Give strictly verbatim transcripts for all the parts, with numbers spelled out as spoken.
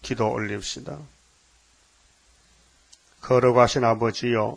기도 올립시다. 거룩하신 아버지여,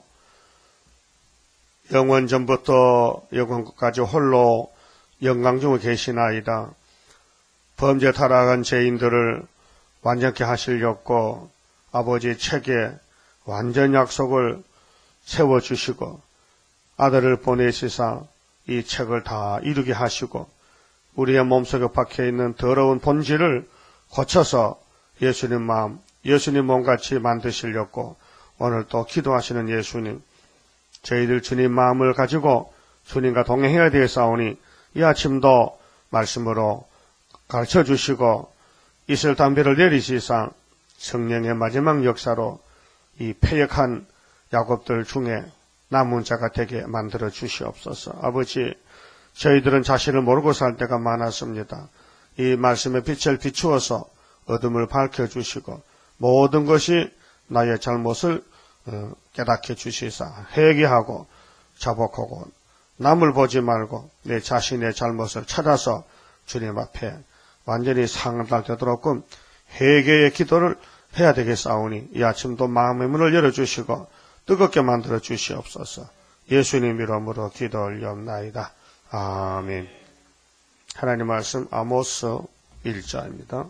영원 전부터 영원까지 홀로 영광 중에 계시나이다. 범죄 타락한 죄인들을 완전케 하시려고 아버지의 책에 완전 약속을 세워주시고 아들을 보내시사 이 책을 다 이루게 하시고 우리의 몸속에 박혀있는 더러운 본질을 고쳐서 예수님 마음, 예수님 몸같이 만드시려고 오늘 또 기도하시는 예수님, 저희들 주님 마음을 가지고 주님과 동행해야 되겠사오니 이 아침도 말씀으로 가르쳐 주시고 이슬 담배를 내리시사 성령의 마지막 역사로 이 패역한 야곱들 중에 남은 자가 되게 만들어 주시옵소서. 아버지, 저희들은 자신을 모르고 살 때가 많았습니다. 이 말씀의 빛을 비추어서 어둠을 밝혀주시고 모든 것이 나의 잘못을 깨닫게 주시사 회개하고 자복하고 남을 보지 말고 내 자신의 잘못을 찾아서 주님 앞에 완전히 상달 되도록끔 회개의 기도를 해야 되겠사오니 이 아침도 마음의 문을 열어주시고 뜨겁게 만들어 주시옵소서. 예수님 이름으로 기도 올려옵나이다. 아멘. 하나님 말씀 아모스 일 장입니다.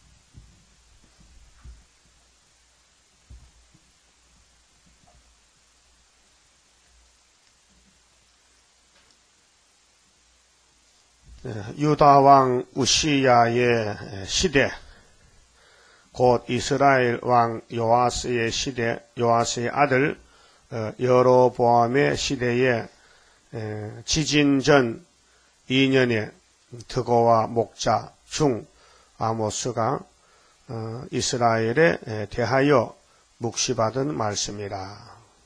유다 왕 우시야의 시대, 곧 이스라엘 왕 요아스의 시대, 요아스의 아들 여로보암의 시대에 지진 전 이 년에 드고와 목자 중 아모스가 이스라엘에 대하여 묵시받은 말씀이라.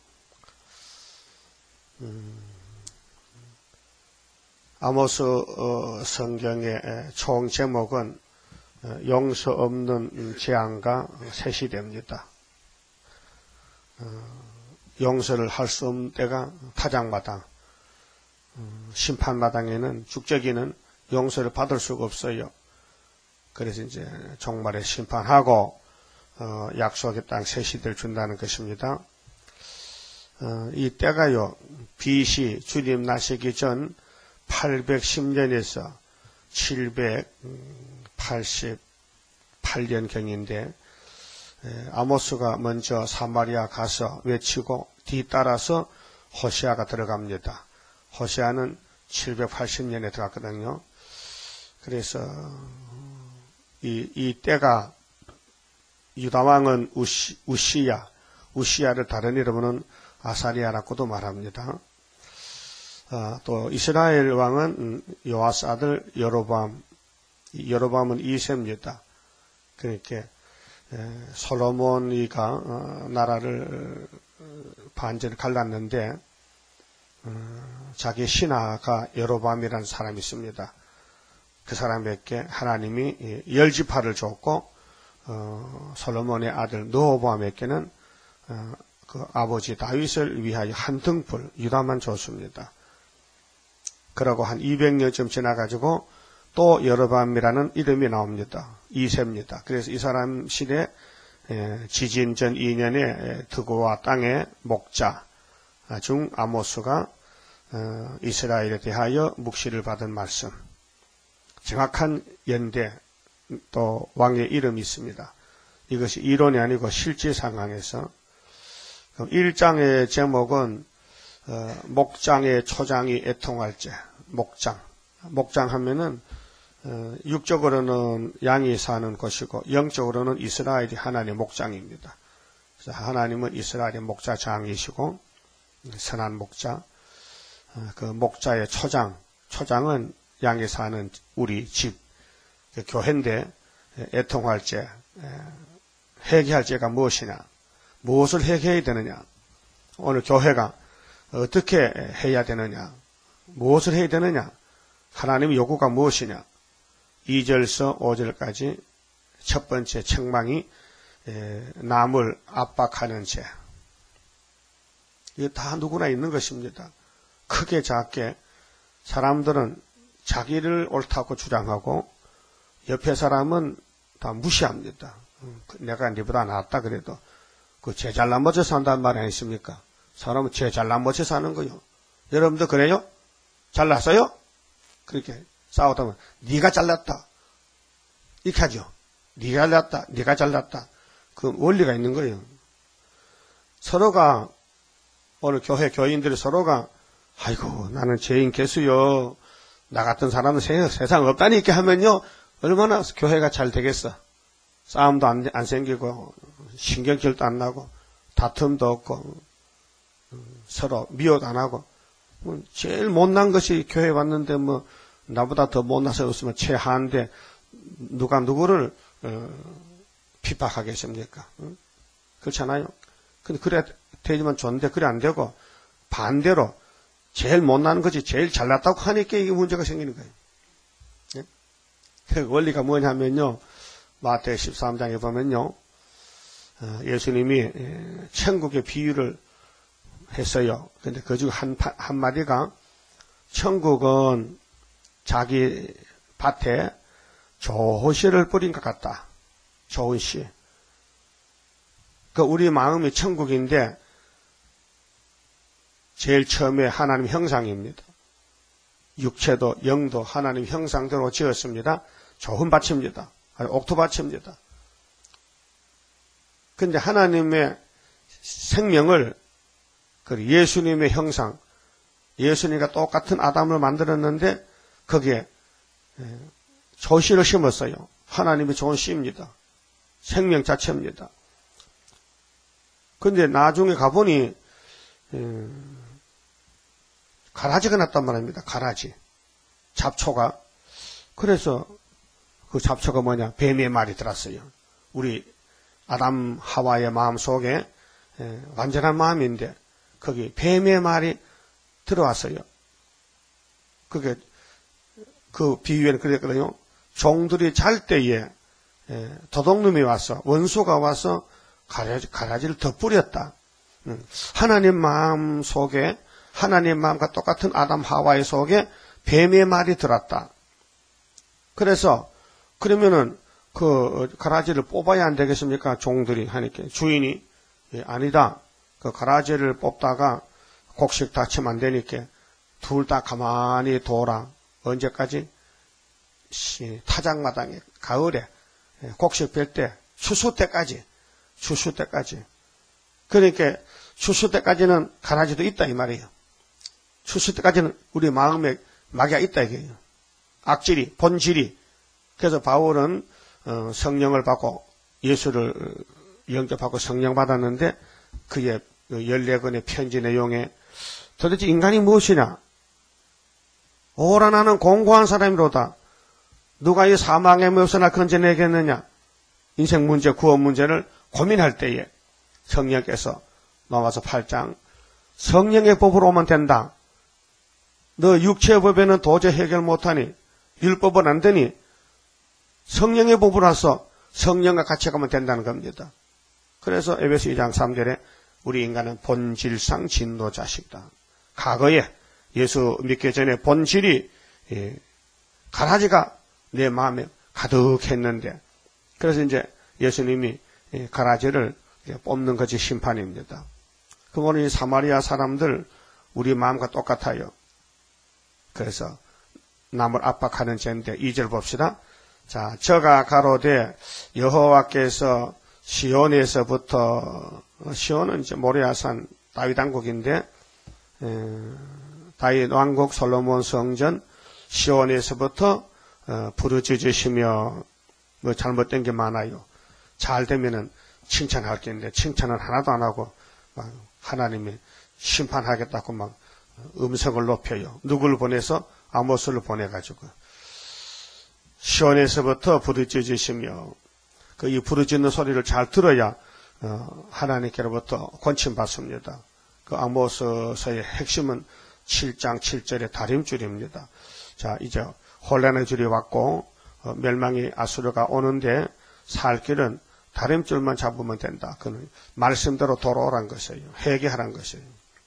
음, 아모스 성경의 총 제목은 용서 없는 재앙과 새 시대입니다. 용서를 할 수 없는 때가 타작마당, 심판마당에는 죽적이는 용서를 받을 수가 없어요. 그래서 이제 종말에 심판하고 어, 약속의 땅 새 시대를 준다는 것입니다. 어, 이 때가요, 비씨 주님 나시기 전 팔백십 년에서 칠백팔십팔 년경인데 아모스가 먼저 사마리아 가서 외치고 뒤따라서 호시아가 들어갑니다. 호시아는 칠백팔십 년에 들어갔거든요. 그래서 이, 이 때가 유다왕은 우시, 우시야, 우시야를 다른 이름으로는 아사리아라고도 말합니다. 어, 또 이스라엘 왕은 요아스 아들 여로보암, 여로보암은 이 세입니다. 그러니까 솔로몬이가 어, 나라를 반절 갈랐는데 어, 자기 신하가 여로보암이라는 사람이 있습니다. 그 사람에게 하나님이 열 지파를 줬고 어, 솔로몬의 아들 느호보암에게는 어, 그 아버지 다윗을 위하여 한 등불 유다만 줬습니다. 그러고 한 이백 년쯤 지나가지고 또 여로보암이라는 이름이 나옵니다. 이 세입니다. 그래서 이 사람 시대 지진 전 이 년에 드고와 땅의 목자 중 아모스가 이스라엘에 대하여 묵시를 받은 말씀. 정확한 연대 또 왕의 이름이 있습니다. 이것이 이론이 아니고 실제 상황에서 일 장의 제목은 목장의 초장이 애통할 때, 목장. 목장 하면은 육적으로는 양이 사는 곳이고 영적으로는 이스라엘이 하나님의 목장입니다. 그래서 하나님은 이스라엘의 목자장이시고 선한 목자, 그 목자의 초장, 초장은 양이 사는 우리 집, 교회인데 애통할 때, 회개할 때가 무엇이냐, 무엇을 회개해야 되느냐, 오늘 교회가 어떻게 해야 되느냐, 무엇을 해야 되느냐, 하나님의 요구가 무엇이냐, 이 절서 오 절까지 첫 번째 책망이 남을 압박하는 죄. 이거 다 누구나 있는 것입니다. 크게 작게 사람들은 자기를 옳다고 주장하고 옆에 사람은 다 무시합니다. 내가 니보다 낫다 그래도 그 죄 잘난 멋에 산다는 말 아니십니까? 사람은 죄 잘난 멋에 사는 거요. 여러분도 그래요? 잘났어요? 그렇게 싸우다 보면 네가 잘났다 이렇게 하죠. 네가 잘났다, 네가 잘났다. 그 원리가 있는 거예요. 서로가 오늘 교회 교인들이 서로가 아이고 나는 죄인 개수요. 나 같은 사람은 세상 없다니 이렇게 하면요 얼마나 교회가 잘 되겠어. 싸움도 안, 안 생기고 신경질도 안 나고 다툼도 없고 서로 미워도 안 하고 뭐 제일 못난 것이 교회 왔는데 뭐 나보다 더 못나서 없으면 최하한데 누가 누구를 어, 핍박하겠습니까? 응? 그렇잖아요. 근데 그래 되지만 좋은데 그래 안 되고 반대로 제일 못난 것이 제일 잘났다고 하니까 이게 문제가 생기는 거예요. 예? 그 원리가 뭐냐면요. 마태복음 십삼 장에 보면요. 어, 예수님이 천국의 비유를 했어요. 근데 그 중 한, 한 마디가 천국은 자기 밭에 좋은 씨를 뿌린 것 같다. 좋은 씨. 그 우리 마음이 천국인데 제일 처음에 하나님 형상입니다. 육체도 영도 하나님 형상대로 지었습니다. 좋은 밭입니다. 옥토밭입니다. 근데 하나님의 생명을 예수님의 형상, 예수님과 똑같은 아담을 만들었는데 거기에 조씨를 심었어요. 하나님이 좋은 씨입니다. 생명 자체입니다. 근데 나중에 가보니 가라지가 났단 말입니다. 가라지. 잡초가. 그래서 그 잡초가 뭐냐? 뱀의 말이 들었어요. 우리 아담 하와의 마음 속에 완전한 마음인데 거기 뱀의 말이 들어왔어요. 그게 그 비유에는 그랬거든요. 종들이 잘 때에 도둑놈이 와서 원수가 와서 가라지, 가라지를 더 뿌렸다. 하나님 마음 속에 하나님 마음과 똑같은 아담 하와의 속에 뱀의 말이 들었다. 그래서 그러면은 그 가라지를 뽑아야 안 되겠습니까? 종들이 하니까 주인이 예, 아니다. 그 가라지를 뽑다가 곡식 다치면 안 되니까 둘 다 가만히 둬라. 언제까지? 타작마당에 가을에 곡식 뺄 때 추수 때까지 추수 때까지. 그러니까 추수 때까지는 가라지도 있다 이 말이에요. 추수 때까지는 우리 마음에 마귀가 있다 이게요. 악질이 본질이. 그래서 바울은 성령을 받고 예수를 영접하고 성령 받았는데 그의 열네 권의 편지 내용에 도대체 인간이 무엇이냐? 오라 나는 공고한 사람이로다. 누가 이 사망의 묘서나 건져내겠느냐? 인생 문제, 구원 문제를 고민할 때에 성령께서 나와서 팔 장 성령의 법으로 오면 된다. 너 육체의 법에는 도저히 해결 못하니 율법은 안 되니 성령의 법으로 와서 성령과 같이 가면 된다는 겁니다. 그래서 에베소 이 장 삼 절에 우리 인간은 본질상 진노자식이다. 과거에 예수 믿기 전에 본질이 예, 가라지가 내 마음에 가득했는데 그래서 이제 예수님이 예, 가라지를 뽑는 것이 심판입니다. 그거는 이 사마리아 사람들 우리 마음과 똑같아요. 그래서 남을 압박하는 죄인데 이 절 봅시다. 자, 저가 가로되 여호와께서 시온에서부터 시온은 이제 모리아산 다윗 왕국인데 다윗 왕국 솔로몬 성전 시온에서부터 어, 부르짖으시며 뭐 잘못된 게 많아요. 잘 되면은 칭찬할 게 있는데 칭찬은 하나도 안 하고 막 하나님이 심판하겠다고 막 음성을 높여요. 누구를 보내서 아모스를 보내가지고 시온에서부터 부르짖으시며 그 이 부르짖는 소리를 잘 들어야 어, 하나님께로부터 권침 받습니다. 그 아모스서의 핵심은 칠 장 칠 절의 다림줄입니다. 자, 이제 혼란의 줄이 왔고 어, 멸망이 아수르가 오는데 살 길은 다림줄만 잡으면 된다. 그는 말씀대로 돌아오란 것이에요. 회개하란 것이에요.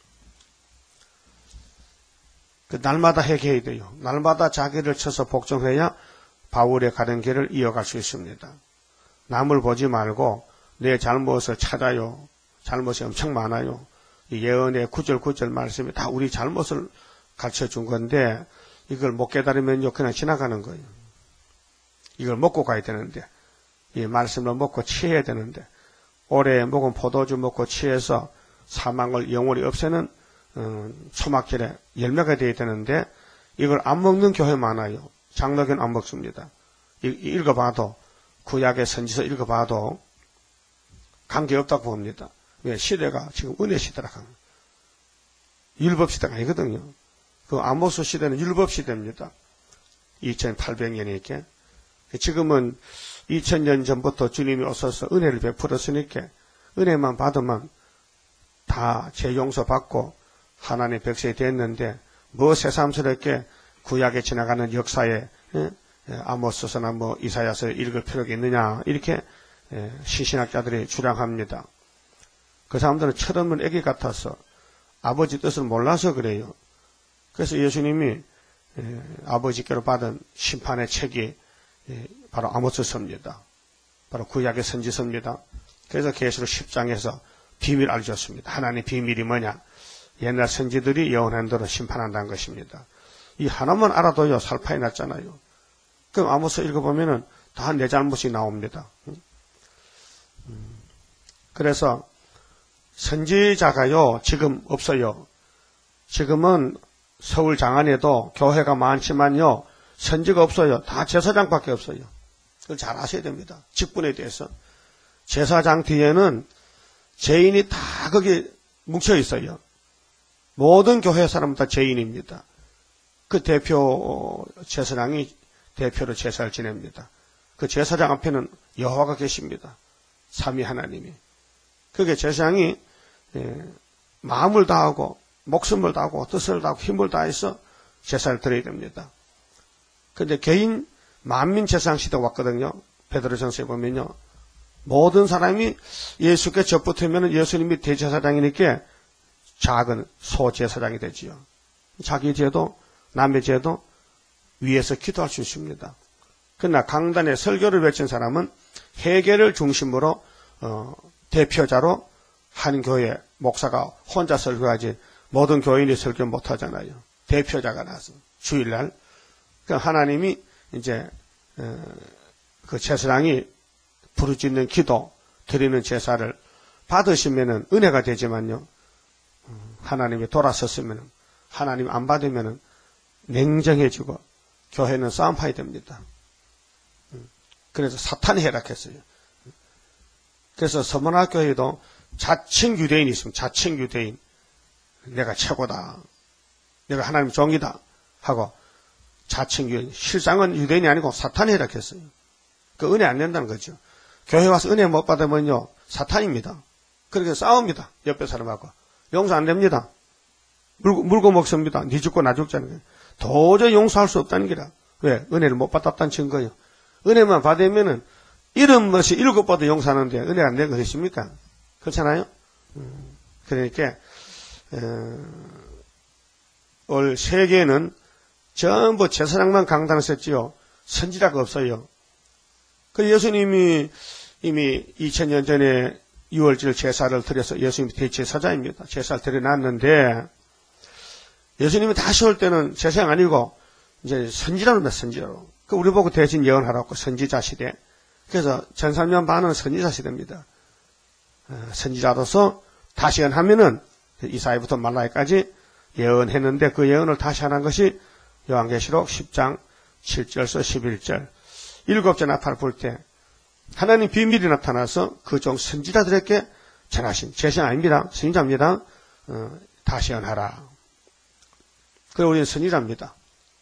그 날마다 회개해야 돼요. 날마다 자기를 쳐서 복종해야 바울의 가는 길을 이어갈 수 있습니다. 남을 보지 말고 내 잘못을 찾아요. 잘못이 엄청 많아요. 이 예언의 구절구절 말씀이 다 우리 잘못을 가르쳐 준 건데 이걸 못 깨달으면요 그냥 지나가는 거예요. 이걸 먹고 가야 되는데 이 말씀을 먹고 취해야 되는데 올해 먹은 포도주 먹고 취해서 사망을 영원히 없애는 음, 초막절에 열매가 되어야 되는데 이걸 안 먹는 교회 많아요. 장로교는 안 먹습니다. 이, 읽어봐도 구약의 선지서 읽어봐도 관계없다고 봅니다. 왜? 시대가 지금 은혜 시대라 하는 율법 시대가 아니거든요. 그 아모스 시대는 율법 시대입니다. 이천팔백 년이니까 지금은 이천 년 전부터 주님이 오셔서 은혜를 베풀었으니까 은혜만 받으면 다 죄 용서받고 하나님의 백성이 됐는데 뭐 새삼스럽게 구약에 지나가는 역사에 예? 아모스서나 뭐 이사야서 읽을 필요가 있느냐 이렇게 예, 신신학자들이 주장합니다. 그 사람들은 철없는 애기 같아서 아버지 뜻을 몰라서 그래요. 그래서 예수님이 예, 아버지께로 받은 심판의 책이 예, 바로 아모스서입니다. 바로 구약의 선지서입니다. 그래서 계시록 십 장에서 비밀 알려줬습니다. 하나님의 비밀이 뭐냐? 옛날 선지들이 예언한 대로 심판한다는 것입니다. 이 하나만 알아도요 살파이 났잖아요. 그럼 아모스 읽어보면은 다 내 잘못이 나옵니다. 그래서 선지자가요 지금 없어요. 지금은 서울 장안에도 교회가 많지만요 선지가 없어요. 다 제사장밖에 없어요. 그걸 잘 아셔야 됩니다. 직분에 대해서. 제사장 뒤에는 죄인이 다 거기 뭉쳐 있어요. 모든 교회 사람은 다 죄인입니다. 그 대표 제사장이 대표로 제사를 지냅니다. 그 제사장 앞에는 여호와가 계십니다. 삼위 하나님이. 그게 제사장이 마음을 다하고 목숨을 다하고 뜻을 다하고 힘을 다해서 제사를 드려야 됩니다. 그런데 개인 만민 제사장 시대가 왔거든요. 베드로전서에 보면요. 모든 사람이 예수께 접붙으면 예수님이 대제사장이니까 작은 소제사장이 되지요. 자기 죄도 남의 죄도 위에서 기도할 수 있습니다. 그러나 강단에 설교를 외친 사람은 회개를 중심으로 어, 대표자로 한 교회 목사가 혼자 설교하지 모든 교인이 설교 못하잖아요. 대표자가 나서 주일날 그러니까 하나님이 이제 어, 그 제사장이 부르짖는 기도 드리는 제사를 받으시면은 은혜가 되지만요. 하나님이 돌아섰으면 하나님 안 받으면 냉정해지고 교회는 싸움파이 됩니다. 그래서 사탄이 해락했어요. 그래서 서문학교에도 자칭 유대인이 있습니다. 자칭 유대인. 내가 최고다. 내가 하나님 종이다. 하고 자칭 유대인. 실상은 유대인이 아니고 사탄이 해락했어요. 그 은혜 안 된다는 거죠. 교회 와서 은혜 못 받으면요. 사탄입니다. 그렇게 싸웁니다. 옆에 사람하고. 용서 안 됩니다. 물고, 물고 먹습니다. 니 죽고 나 죽자는 거예요. 도저히 용서할 수 없다는 게라. 왜? 은혜를 못 받았다는 증거예요. 은혜만 받으면은 이름 없이 일곱 번도 용서하는데 은혜 안 되는 거 있습니까? 그렇잖아요? 음, 그러니까 어, 올 세계에는 전부 제사장만 강단했었지요. 선지자가 없어요. 그 예수님이 이미 이천 년 전에 유월절 제사를 드려서 예수님이 대제사장입니다. 제사를 드려놨는데 예수님이 다시 올 때는 제사장 아니고 이제 선지자로 몇 선지자로. 그 우리 보고 대신 예언하라고 선지자 시대. 그래서 천삼년 반은 선지자 시대입니다. 선지자로서 다시 예언하면은 이사야부터 말라기까지 예언했는데 그 예언을 다시 하는 것이 요한계시록 십 장 칠 절에서 십일 절. 일곱째 나팔을 불 때 하나님 비밀이 나타나서 그 종 선지자들에게 전하신 제사장 아닙니다. 선지자입니다. 어, 다시 예언하라. 그래 우리는 선지자입니다.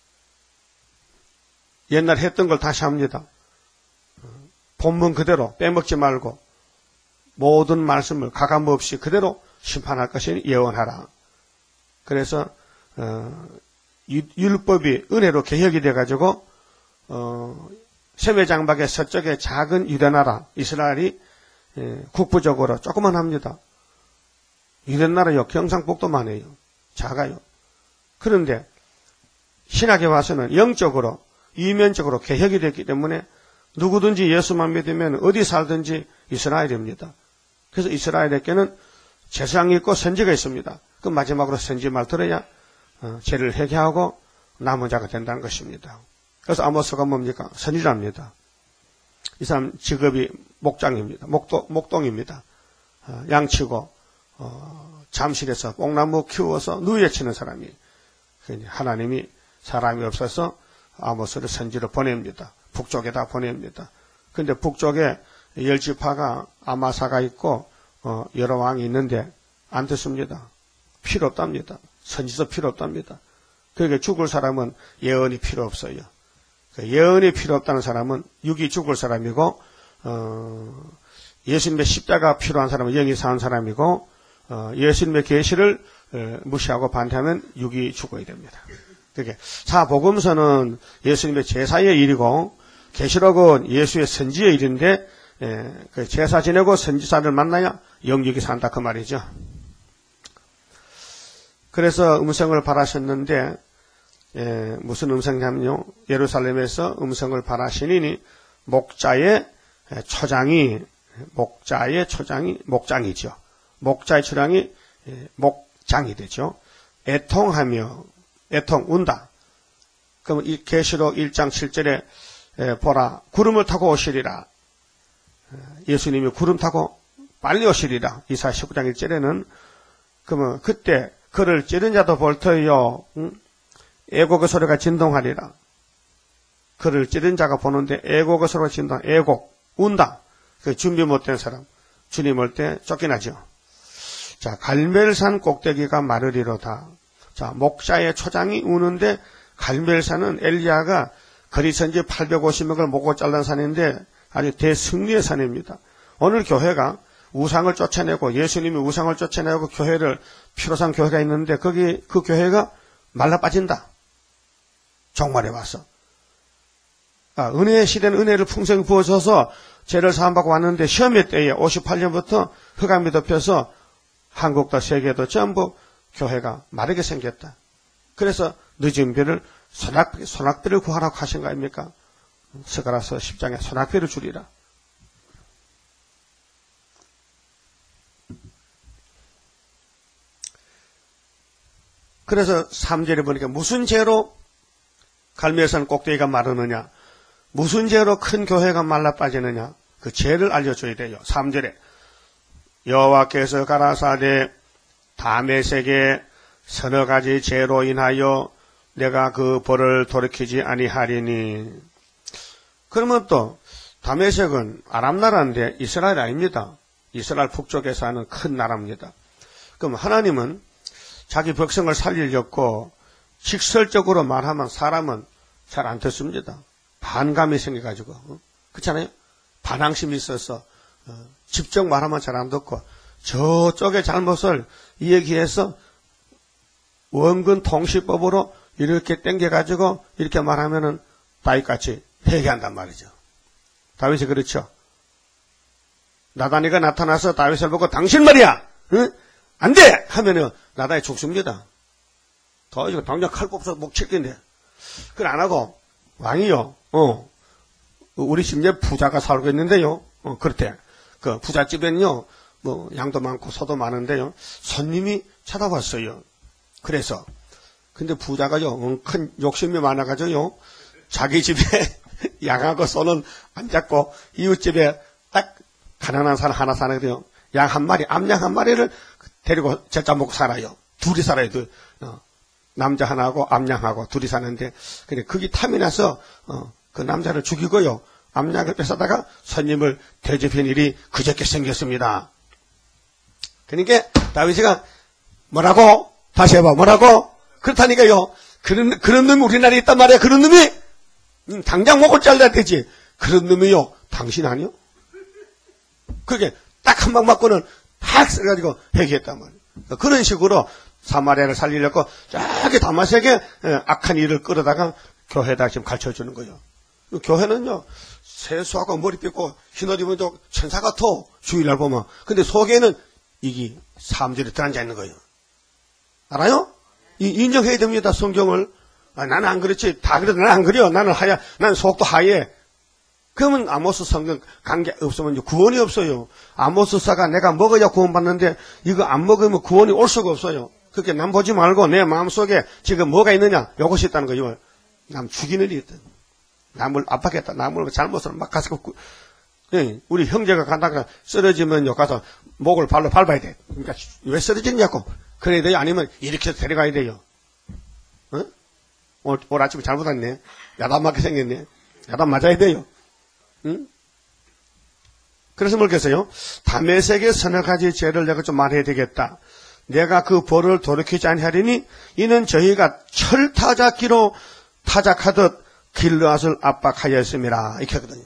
옛날 했던 걸 다시 합니다. 본문 그대로 빼먹지 말고 모든 말씀을 가감 없이 그대로 심판할 것이니 예언하라. 그래서 어, 율법이 은혜로 개혁이 돼가지고 어, 세매장막의 서쪽에 작은 유대나라 이스라엘이 예, 국부적으로 조금만 합니다. 유대나라요 경상북도만 해요. 작아요. 그런데 신학에 와서는 영적으로 이면적으로 개혁이 됐기 때문에 누구든지 예수만 믿으면 어디 살든지 이스라엘입니다. 그래서 이스라엘에게는 제사장이 있고 선지가 있습니다. 그 마지막으로 선지 말 들어야 어, 죄를 회개하고 남은 자가 된다는 것입니다. 그래서 아모스가 뭡니까? 선지자입니다. 이 사람 직업이 목장입니다. 목도, 목동입니다. 어, 양치고 어, 잠실에서 뽕나무 키워서 누에 치는 사람이 하나님이 사람이 없어서 아모스를 선지로 보냅니다. 북쪽에다 보냅니다. 그런데 북쪽에 열 지파가 아마사가 있고 어, 여러 왕이 있는데 안 듣습니다. 필요 없답니다. 선지서 필요 없답니다. 그러니까 죽을 사람은 예언이 필요 없어요. 예언이 필요 없다는 사람은 육이 죽을 사람이고 어, 예수님의 십자가 필요한 사람은 영이 사는 사람이고 어, 예수님의 계시를 어, 무시하고 반대하면 육이 죽어야 됩니다. 그게 사복음서는 예수님의 제사의 일이고 계시록은 예수의 선지의 일인데 예, 그 제사 지내고 선지자를 만나야 영육이 산다 그 말이죠. 그래서 음성을 바라셨는데 예, 무슨 음성이냐면요. 예루살렘에서 음성을 바라시니 목자의 초장이 목자의 초장이 목장이죠. 목자의 초장이 목장이 되죠. 애통하며 애통 운다. 그럼 이 계시록 일 장 칠 절에 보라 구름을 타고 오시리라. 예수님이 구름 타고 빨리 오시리라. 이사야 십구 장 일 절에는 그러면 그때 그를 찌른 자도 볼 터이요. 응? 애곡의 소리가 진동하리라. 그를 찌른 자가 보는데 애곡의 소리가 진동, 애곡, 운다. 그 준비 못된 사람, 주님 올 때 쫓겨나죠. 자, 갈멜산 꼭대기가 마르리로다. 자, 목자의 초장이 우는데 갈멜산은 엘리야가 거리선지 팔백오십 명을 목고 잘란 산인데 아주 대승리의 산입니다. 오늘 교회가 우상을 쫓아내고 예수님이 우상을 쫓아내고 교회를 피로상 교회가 있는데 거기 그 교회가 말라 빠진다. 종말에 와서. 아, 은혜의 시대는 은혜를 풍성히 부어줘서 죄를 사함받고 왔는데 시험의 때에 오십팔 년부터 흑암이 덮여서 한국도 세계도 전부 교회가 마르게 생겼다. 그래서 늦은 비를 소낙, 소낙비를 구하라고 하신 거 아닙니까? 스가랴서 십 장에 소낙비를 주리라. 그래서 삼 절에 보니까 무슨 죄로 갈멜산 꼭대기가 마르느냐, 무슨 죄로 큰 교회가 말라 빠지느냐, 그 죄를 알려줘야 돼요. 삼 절에 여호와께서 가라사대 다메섹의 서너 가지 죄로 인하여 내가 그 벌을 돌이키지 아니하리니. 그러면 또 다메섹은 아람 나라인데 이스라엘 아닙니다. 이스라엘 북쪽에 사는 큰 나라입니다. 그럼 하나님은 자기 백성을 살리려고 직설적으로 말하면 사람은 잘 안 듣습니다. 반감이 생겨가지고. 어? 그렇잖아요? 반항심이 있어서 어, 직접 말하면 잘 안 듣고 저쪽의 잘못을 얘기해서 원근 통시법으로 이렇게 땡겨가지고 이렇게 말하면은 다윗같이 회개한단 말이죠. 다윗이 그렇죠. 나단이가 나타나서 다윗을 보고 당신 말이야! 응? 안 돼! 하면은 나단이 죽습니다. 더 이거 당장 칼 뽑아서 목 칠긴데. 그걸 안 하고 왕이요. 어. 우리 집에 부자가 살고 있는데요. 어, 그렇대. 그 부잣집엔요. 뭐 양도 많고 소도 많은데요. 손님이 찾아왔어요. 그래서 근데 부자가요. 큰 욕심이 많아가지고요. 자기 집에 양하고 소는 안 잡고 이웃집에 딱 가난한 사람 하나 사는데요. 양 한 마리, 암양 한 마리를 데리고 제자 먹고 살아요. 둘이 살아요. 둘. 어. 남자 하나하고 암양하고 둘이 사는데, 근데 그게 탐이 나서 어, 그 남자를 죽이고요. 암양을 뺏어다가 손님을 대접한 일이 그저께 생겼습니다. 그러니까 다윗이가 뭐라고? 다시 해봐. 뭐라고? 그렇다니까요. 그런 그런 놈이 우리나라에 있단 말이야. 그런 놈이 음, 당장 목을 잘라야 되지. 그런 놈이요. 당신 아니요? 그게 딱 한 방 맞고는 탁 써가지고 회개했단 말이에요. 그런 식으로 사마리아를 살리려고 저기 다마섹에 악한 일을 끌어다가 교회에다 지금 가르쳐주는 거예요. 교회는요, 세수하고 머리 빗고 흰옷 입은 저 천사 같아. 주일날 보면. 근데 속에는 이게 사람들이 들어앉아 있는 거예요. 알아요? 이, 인정해야 됩니다, 성경을. 아, 나는 안 그렇지. 다 그래도 나는 안 그려. 나는 하야, 나는 속도 하얘. 그러면 아모스 성경 관계 없으면 구원이 없어요. 아모스사가 내가 먹어야 구원받는데 이거 안 먹으면 구원이 올 수가 없어요. 그렇게 남 보지 말고 내 마음속에 지금 뭐가 있느냐? 이것이 있다는 거예요. 남 죽이는 일이 있다. 남을 압박했다. 남을 잘못을 막 가서 우리 형제가 간다가 쓰러지면 가서 목을 발로 밟아야 돼. 그러니까 왜 쓰러지냐고. 그래야 돼요? 아니면 이렇게 데려가야 돼요? 어? 오늘, 오늘 아침에 잘못 왔네. 야단 맞게 생겼네. 야단 맞아야 돼요. 응? 그래서 뭐겠어요? 다메섹의 서너 가지 죄를 내가 좀 말해야 되겠다. 내가 그 벌을 돌이키지 아니하리니 이는 저희가 철타작기로 타작하듯 길르앗을 압박하였음이라. 이렇게 하거든요.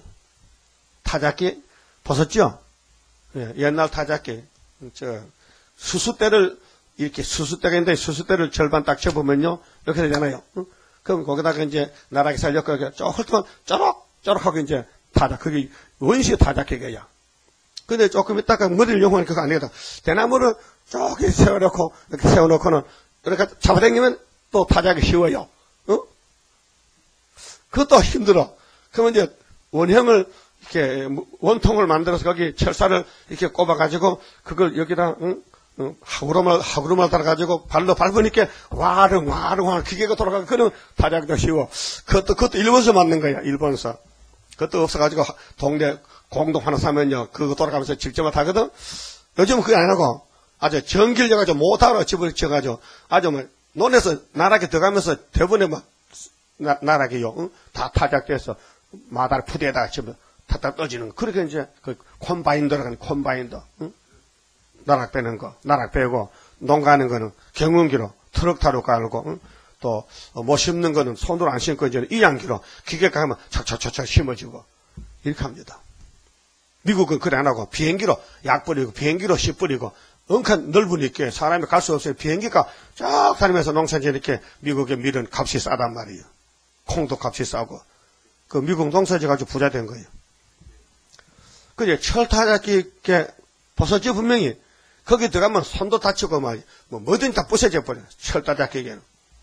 타작기 보셨죠? 예, 옛날 타작기 저 수수대를 이렇게 수수대가 있는데 수수대를 절반 딱 쳐보면요 이렇게 되잖아요. 응? 그럼 거기다가 이제 나락에 살려고 쭉 훑으면 쪼록 쪼록 하고 이제 타작 그게 원시 타작기가야. 근데 조금 있다가 머리를 용하니까 그거 안 되겠다. 대나무를 쭉 세워놓고 이렇게 세워놓고는 이렇게 잡아당기면 또 타작이 쉬워요. 응? 그것도 힘들어. 그러면 이제 원형을 이렇게 원통을 만들어서 거기 철사를 이렇게 꼽아가지고 그걸 여기다 응? 응? 하구름을 하구름을 달아가지고 발로 밟으니까 와릉 와릉 와릉 기계가 돌아가고 그는 타작도 쉬워. 그것도 그것도 일본서 맞는 거야. 일본서. 그것도 없어가지고 동네 공동 하나 사면요 그거 돌아가면서 직접만 타거든. 요즘 그게 아니라고 아주 전기를 가지고 모터로 집어쳐가지고 아주 뭐 논에서 나락에 들어가면서 대부분에 막 나, 나락이요 응? 다 타작돼서 마다를 푸대에다가 집어 탁탁 떠지는 거. 그렇게 이제 그 콤바인더라고 하는 콤바인더. 응? 나락 빼는 거, 나락 빼고 농 가는 거는 경운기로 트럭 타러 가고 응? 또 못 심는 거는 손으로 안 심고 이제 이양기로 기계 가면 착착착착 심어지고 이렇게 합니다. 미국은 그래 안 하고 비행기로 약 뿌리고 비행기로 씨 뿌리고 엄청 넓으니까 사람이 갈 수 없어요. 비행기가 쫙 다니면서 농사지 이렇게 미국의 밀은 값이 싸단 말이에요. 콩도 값이 싸고 그 미국 농사지 가지고 부자 된 거예요. 그게 철타작기 벗어져 분명히 거기 들어가면 손도 다치고 막 뭐 뭐든지 다 부서져 버려. 철타작기에는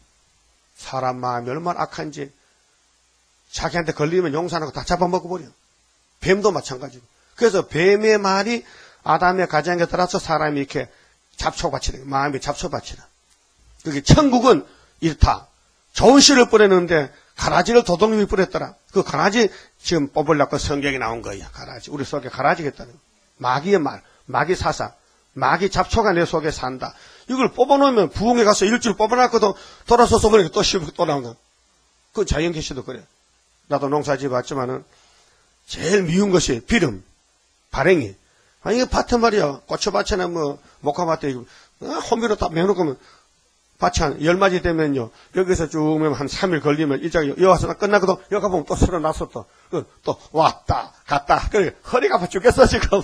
사람 마음이 얼마나 악한지 자기한테 걸리면 용산하고 다 잡아먹어 버려. 뱀도 마찬가지고. 그래서 뱀의 말이 아담의 가정에 들어서 사람이 이렇게 잡초밭이다. 마음이 잡초밭이다. 그게 천국은 이렇다. 좋은 씨를 뿌렸는데 가라지를 도둑님이 뿌렸더라. 그 가라지 지금 뽑으려고 성경에 나온 거야. 가라지. 우리 속에 가라지가 있다는 거. 마귀의 말, 마귀 사사, 마귀 잡초가 내 속에 산다. 이걸 뽑아놓으면 부흥에 가서 일주일 뽑아놨거든. 돌아서서 보니까 또 씹고 또 나온다. 그 자연계 씨도 그래. 나도 농사지 봤지만은 제일 미운 것이 비름, 발행이. 아니, 이거 밭에 말이야. 고추밭이나 뭐, 목화밭에, 이거, 호미로 다 매놓으면, 밭이 한 열 마디 되면요. 여기서 쭉 매면 한 삼 일 걸리면, 일장이, 여기 와서 끝나거든. 여기 가보면 또 쓸어놨어, 또. 또, 왔다, 갔다. 그래, 허리가 아파 죽겠어, 지금.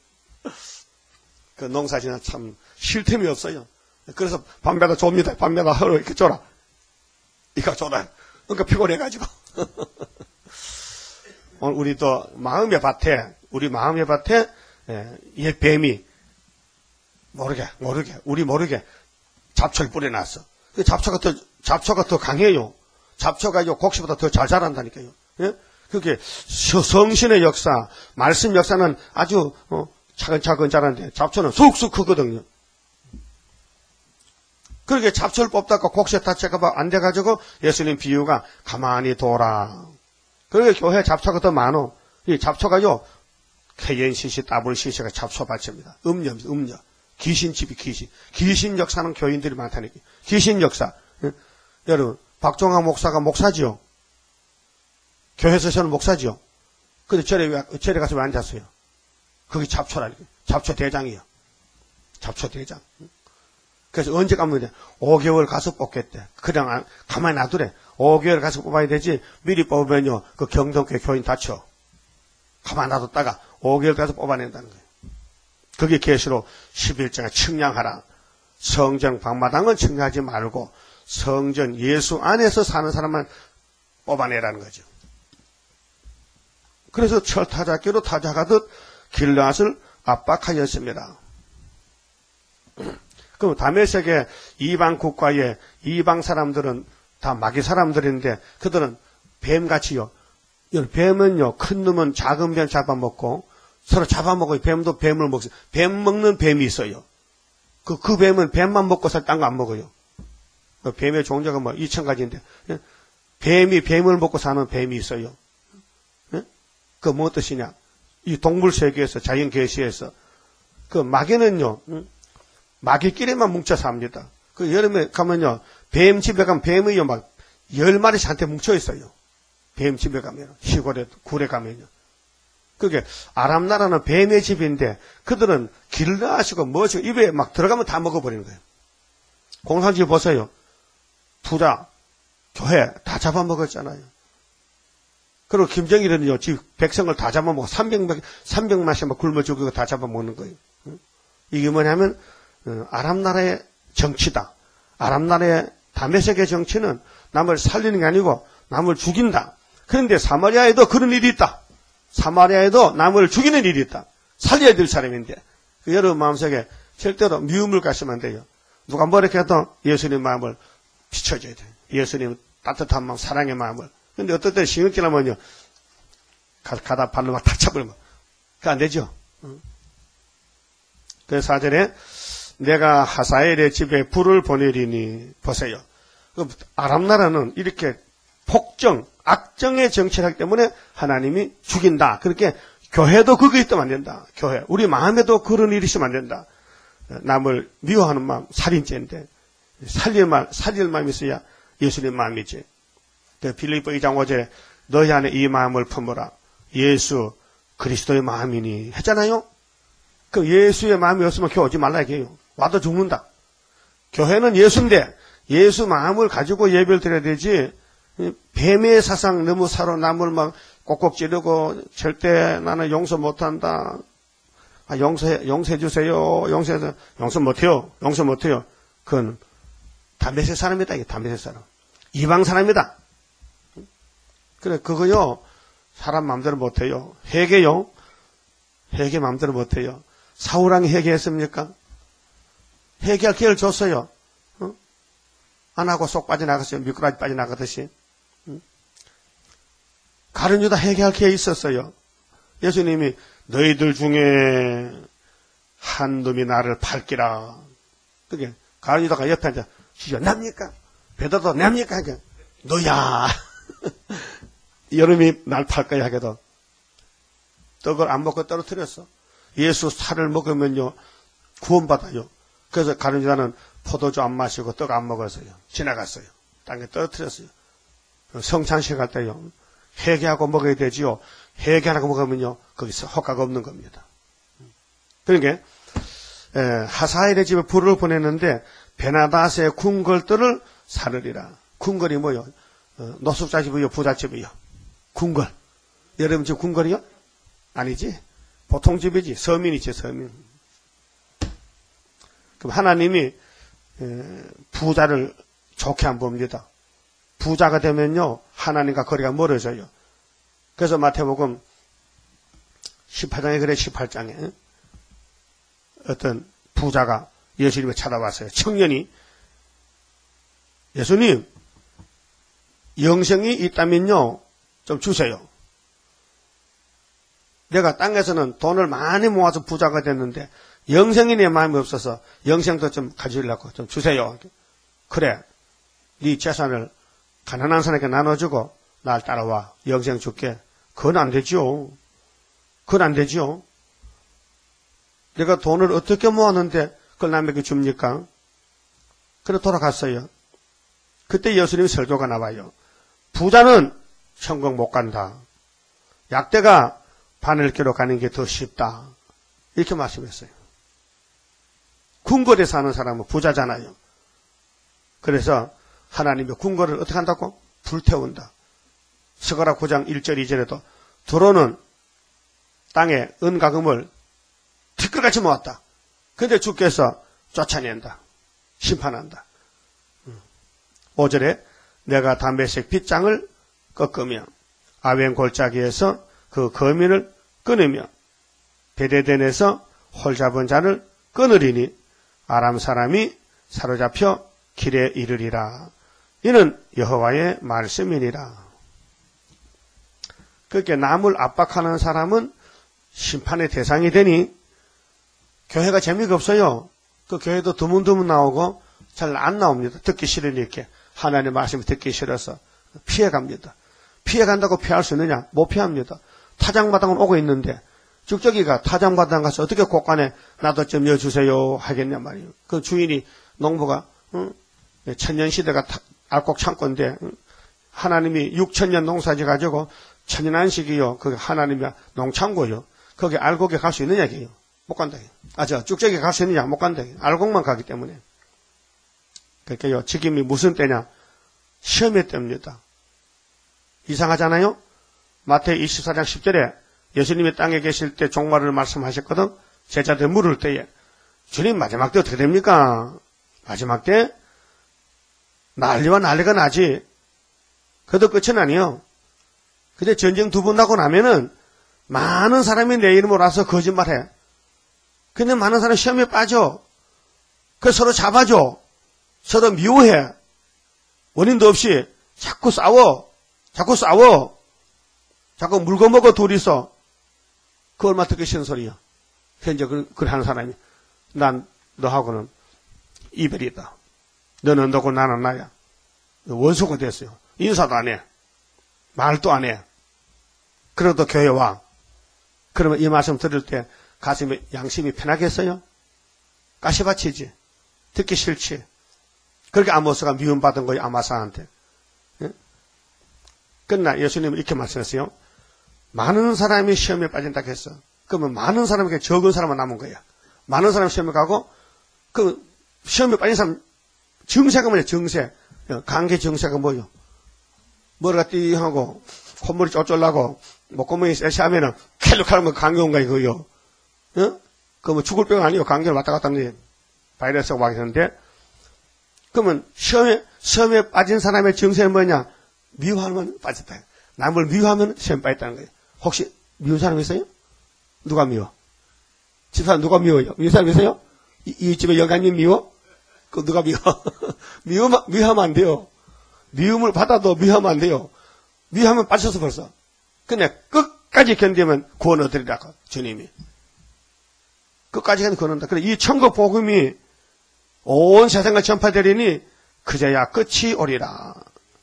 그 농사지는 참, 쉴 틈이 없어요. 그래서 밤마다 좁니다. 밤마다 허리 이렇게 줘라. 이거 줘라. 그러니까 피곤해가지고. 오늘 우리 또 마음의 밭에, 우리 마음의 밭에, 예, 이 뱀이 모르게, 모르게, 우리 모르게 잡초를 뿌려놨어. 그 잡초가 더, 잡초가 더 강해요. 잡초가 요 곡식보다 더 잘 자란다니까요. 예? 그게 성신의 역사, 말씀 역사는 아주, 어, 차근차근 자라는데 잡초는 쑥쑥 크거든요. 그렇게 잡초를 뽑다가 곡식 다쳐가 안 돼가지고 예수님 비유가 가만히 둬라. 그렇게 교회 잡초가 더 많어. 이 잡초가요, 케이엔씨씨, 더블유씨씨가 잡초밭입니다. 음녀, 음녀. 귀신집이 귀신. 귀신 역사는 교인들이 많다니까. 귀신 역사. 예? 여러분, 박종학 목사가 목사지요? 교회에서 저는 목사지요? 근데 절에, 절에 가서 왜 앉았어요? 거기 잡초라니까. 잡초 대장이요. 잡초 대장. 그래서 언제 가면 돼? 오 개월 가서 뽑겠대. 그냥 가만히 놔두래. 오 개월 가서 뽑아야 되지. 미리 뽑으면요, 그 경동교회 교인 다쳐. 가만히 놔뒀다가 오 개월 가서 뽑아낸다는 거예요. 그게 계시록 십일 장에 측량하라. 성전 방마당은 측량하지 말고 성전 예수 안에서 사는 사람만 뽑아내라는 거죠. 그래서 철타작기로 타작하듯 길르앗을 압박하였습니다. 그럼 다메섹의 이방 국가의 이방 사람들은 다 마귀 사람들인데 그들은 뱀같이요. 뱀은요, 큰 놈은 작은 뱀 잡아먹고 서로 잡아먹어요. 뱀도 뱀을 먹어요. 뱀 먹는 뱀이 있어요. 그, 그 뱀은 뱀만 먹고 살 딴 거 안 먹어요. 그 뱀의 종류가 뭐 이천 가지인데 뱀이 뱀을 먹고 사는 뱀이 있어요. 그 뭐 뜻이냐? 이 동물 세계에서 자연 계시에서 그 마귀는요, 마귀끼리만 뭉쳐 삽니다. 그 여름에 가면요, 뱀 집에 가면 뱀이요 막 열 마리씩 한테 뭉쳐 있어요. 뱀 집에 가면 시골에 굴에 가면요. 그게 아람 나라는 뱀의 집인데 그들은 길러하시고 뭐시고 입에 막 들어가면 다 먹어버리는 거예요. 공산주의 보세요. 부자, 교회 다 잡아먹었잖아요. 그리고 김정일은요, 지 백성을 다 잡아먹고 삼백, 삼백만씩 막 굶어 죽이고 다 잡아먹는 거예요. 이게 뭐냐면, 아랍 나라의 정치다. 아랍 나라의 다메섹의 정치는 남을 살리는 게 아니고 남을 죽인다. 그런데 사마리아에도 그런 일이 있다. 사마리아에도 남을 죽이는 일이 있다. 살려야 될 사람인데, 그 여러분 마음속에 절대로 미움을 가시면 안 돼요. 누가 뭐 이렇게 해도 예수님 마음을 비춰줘야 돼요. 예수님 따뜻한 마음, 사랑의 마음을. 근데 어떨 때 신경질하면요, 가다 발로 막 탁 차버리면, 그거 안 되죠. 그래서 사절에, 내가 하사엘의 집에 불을 보내리니, 보세요. 아람 나라는 이렇게 폭정, 악정의 정치를 하기 때문에 하나님이 죽인다. 그렇게 교회도 그거 있으면 안 된다. 교회. 우리 마음에도 그런 일이 있으면 안 된다. 남을 미워하는 마음, 살인죄인데, 살릴 말, 살릴 마음이 있어야 예수님 마음이지. 빌립보 이 장 오 절에 너희 안에 이 마음을 품어라. 예수 그리스도의 마음이니 했잖아요. 그 예수의 마음이 없으면 교회 오지 말라 이게요. 와도 죽는다. 교회는 예수인데 예수 마음을 가지고 예배를 드려야 되지. 뱀의 사상 너무 사로 남을 막 꼭꼭 찌르고 절대 나는 용서 못한다. 아, 용서해 용서해 주세요. 용서해 용서 못해요. 용서 못해요. 그건 다메섹 사람이다. 이게 다메섹 사람. 이방 사람이다. 그래, 그거요, 사람 마음대로 못해요. 회개요, 회개 마음대로 못해요. 사울왕이 회개했습니까? 회개할 기회를 줬어요. 어? 안 하고 쏙 빠져나갔어요. 미꾸라지 빠져나가듯이. 응? 가룟 유다 회개할 기회 있었어요. 예수님이 너희들 중에 한 놈이 나를 팔기라. 그게 가룟 유다가 옆에 앉아, 시죠, 납니까? 베드로도 납니까? 하게, 너야. 여름이 날 팔 거야 하게도 떡을 안 먹고 떨어뜨렸어. 예수 살을 먹으면요 구원받아요. 그래서 가룟 유다는 포도주 안 마시고 떡 안 먹었어요. 지나갔어요. 땅에 떨어뜨렸어요. 성찬식 할 때요 회개하고 먹어야 되지요. 회개하고 먹으면요 거기서 효과가 없는 겁니다. 그러니까 하사엘의 집에 불을 보냈는데 베나닷의 궁궐들을 사르리라. 궁궐이 뭐요? 어, 노숙자 집이요, 부자 집이요. 궁궐. 여러분 집 궁궐이요? 아니지. 보통 집이지. 서민이지, 서민. 그럼 하나님이 에, 부자를 좋게 안 봅니다. 부자가 되면요 하나님과 거리가 멀어져요. 그래서 마태복음 십팔 장에 그래 십팔 장에 어떤 부자가 예수님을 찾아왔어요. 청년이 예수님 영생이 있다면요 좀 주세요. 내가 땅에서는 돈을 많이 모아서 부자가 됐는데 영생이 내 마음이 없어서 영생도 좀 가지려고 좀 주세요. 그래, 네 재산을 가난한 사람에게 나눠주고 날 따라와 영생 줄게. 그건 안 되죠. 그건 안 되죠. 내가 돈을 어떻게 모았는데 그걸 남에게 줍니까? 그래 돌아갔어요. 그때 예수님 설교가 나와요. 부자는 천국 못 간다. 약대가 바늘기로 가는 게 더 쉽다. 이렇게 말씀했어요. 궁궐에 사는 사람은 부자잖아요. 그래서 하나님이 궁궐을 어떻게 한다고? 불태운다. 스가랴 구 장 일 절 이 절에도 들어오는 땅에 은가금을 티끌같이 모았다. 근데 주께서 쫓아낸다. 심판한다. 오 절에 내가 다메섹 빗장을 꺾으며 아웬 골짜기에서 그 거민을 끊으며 베데덴에서 홀 잡은 자를 끊으리니 아람 사람이 사로잡혀 길에 이르리라. 이는 여호와의 말씀이니라. 그렇게 남을 압박하는 사람은 심판의 대상이 되니 교회가 재미가 없어요. 그 교회도 드문드문 나오고 잘 안 나옵니다. 듣기 싫으니까. 하나님의 말씀을 듣기 싫어서 피해갑니다. 피해간다고 피할 수 있느냐? 못 피합니다. 타작마당은 오고 있는데 쭉저기가 타작마당 가서 어떻게 곳간에 나도 좀 여주세요 하겠냐 말이에요. 그 주인이 농부가 응? 천년시대가 알곡 창고인데 응? 하나님이 육천년 농사지 가지고 천년한식이요. 그게 하나님의 농창고요. 거기 알곡에 갈 수 있느냐 이게요. 못 간다. 아, 저 쭉저기 갈 수 있느냐? 못 간다. 알곡만 가기 때문에. 그러니까요. 지금이 무슨 때냐? 시험의 때입니다. 이상하잖아요? 마태오 이십사 장 십 절에 예수님이 땅에 계실 때 종말을 말씀하셨거든. 제자들 물을 때에 주님 마지막 때 어떻게 됩니까? 마지막 때 난리와 난리가 나지. 그래도 끝은 아니요. 근데 전쟁 두 번 나고 나면은 많은 사람이 내 이름으로 와서 거짓말해. 근데 많은 사람이 시험에 빠져. 그 서로 잡아줘. 서로 미워해. 원인도 없이 자꾸 싸워. 자꾸 싸워. 자꾸 물고 먹어 둘이서. 그 얼마 듣기 싫은 소리야. 현재 그, 그걸 하는 사람이. 난 너하고는 이별이다. 너는 너고 나는 나야. 원수가 됐어요. 인사도 안 해. 말도 안 해. 그래도 교회 와. 그러면 이 말씀 들을 때 가슴에 양심이 편하겠어요? 가시밭이지. 듣기 싫지. 그렇게 아모스가 미움받은 거예요. 아마사한테. 예? 끝나 예수님은 이렇게 말씀했어요. 많은 사람이 시험에 빠진다 했어. 그러면 많은 사람에게 적은 사람만 남은 거야. 많은 사람이 시험에 가고 그 시험에 빠진 사람 증세가 뭐냐. 증세. 감기 증세가 뭐요? 머리가 띠하고 콧물이 쫄쫄나고 목구멍이 쎄시하면은 캘룩하면 감기 온 거야 이거요. 어? 그 뭐 죽을 병 아니요. 감기를 왔다 갔다 하는 바이러스가 와 있는데 그러면 시험에 시험에 빠진 사람의 증세는 뭐냐? 미워하면 빠졌다. 남을 미워하면 시험에 빠졌다는 거예요. 혹시 미운 사람 있어요? 누가 미워? 집사람 누가 미워요? 미운 사람 있어요? 이, 이 집에 영감님 미워? 그 누가 미워? 미우면 미워하면 안 돼요. 미움을 받아도 미워하면 안 돼요. 미워하면 빠졌어 벌써. 근데 끝까지 견디면 구원 얻으리라고 주님이. 끝까지 견디는다. 그래 이 천국 복음이 온 세상을 전파되리니 그제야 끝이 오리라.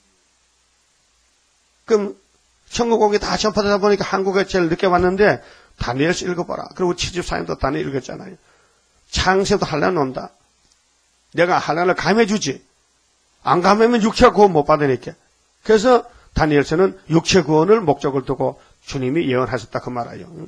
그럼 천국복이 다 전파되다 보니까 한국에 제일 늦게 왔는데 다니엘서 읽어봐라. 그리고 칠십사 년도 다니엘 읽었잖아요. 창세도 환란 온다. 내가 환란을 감해주지. 안 감하면 육체 구원 못 받으니까. 그래서 다니엘서는 육체 구원을 목적을 두고 주님이 예언하셨다 그 말이에요.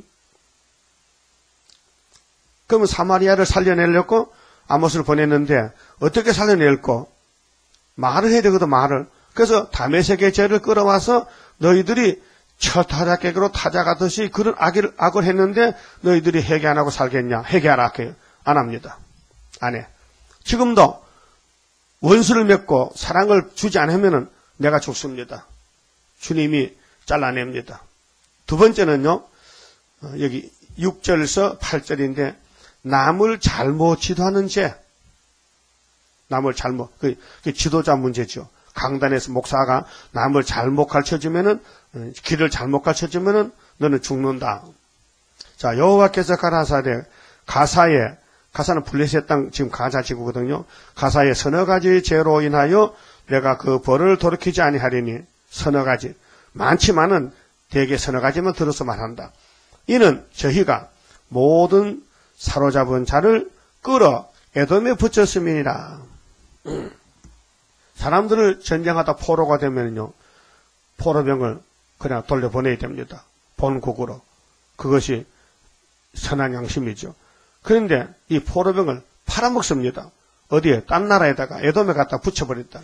그러면 사마리아를 살려내려고 아모스를 보냈는데 어떻게 살려낼까? 말을 해야 되거든 말을. 그래서 다메섹의 죄를 끌어와서 너희들이 철타작객으로 타작하듯이 그런 악을, 악을 했는데 너희들이 회개 안 하고 살겠냐? 회개하라 해요. 안 합니다. 안 해. 지금도 원수를 맺고 사랑을 주지 않으면 내가 죽습니다. 주님이 잘라냅니다. 두 번째는요. 여기 육 절에서 팔 절인데 남을 잘못 지도하는 죄. 남을 잘못, 그, 그 지도자 문제죠. 강단에서 목사가 남을 잘못 가르쳐주면은, 길을 잘못 가르쳐주면은 너는 죽는다. 자, 여호와께서 가라사대 가사에, 가사는 블레셋 땅 지금 가자 지구거든요. 가사에 서너 가지 죄로 인하여 내가 그 벌을 돌이키지 아니하리니 서너 가지. 많지만은 대개 서너 가지만 들어서 말한다. 이는 저희가 모든 사로잡은 자를 끌어 에돔에 붙였음이니라. 사람들을 전쟁하다 포로가 되면요, 포로병을 그냥 돌려보내야 됩니다. 본국으로. 그것이 선한 양심이죠. 그런데 이 포로병을 팔아먹습니다. 어디에? 딴 나라에다가 에돔에 갖다 붙여버렸다.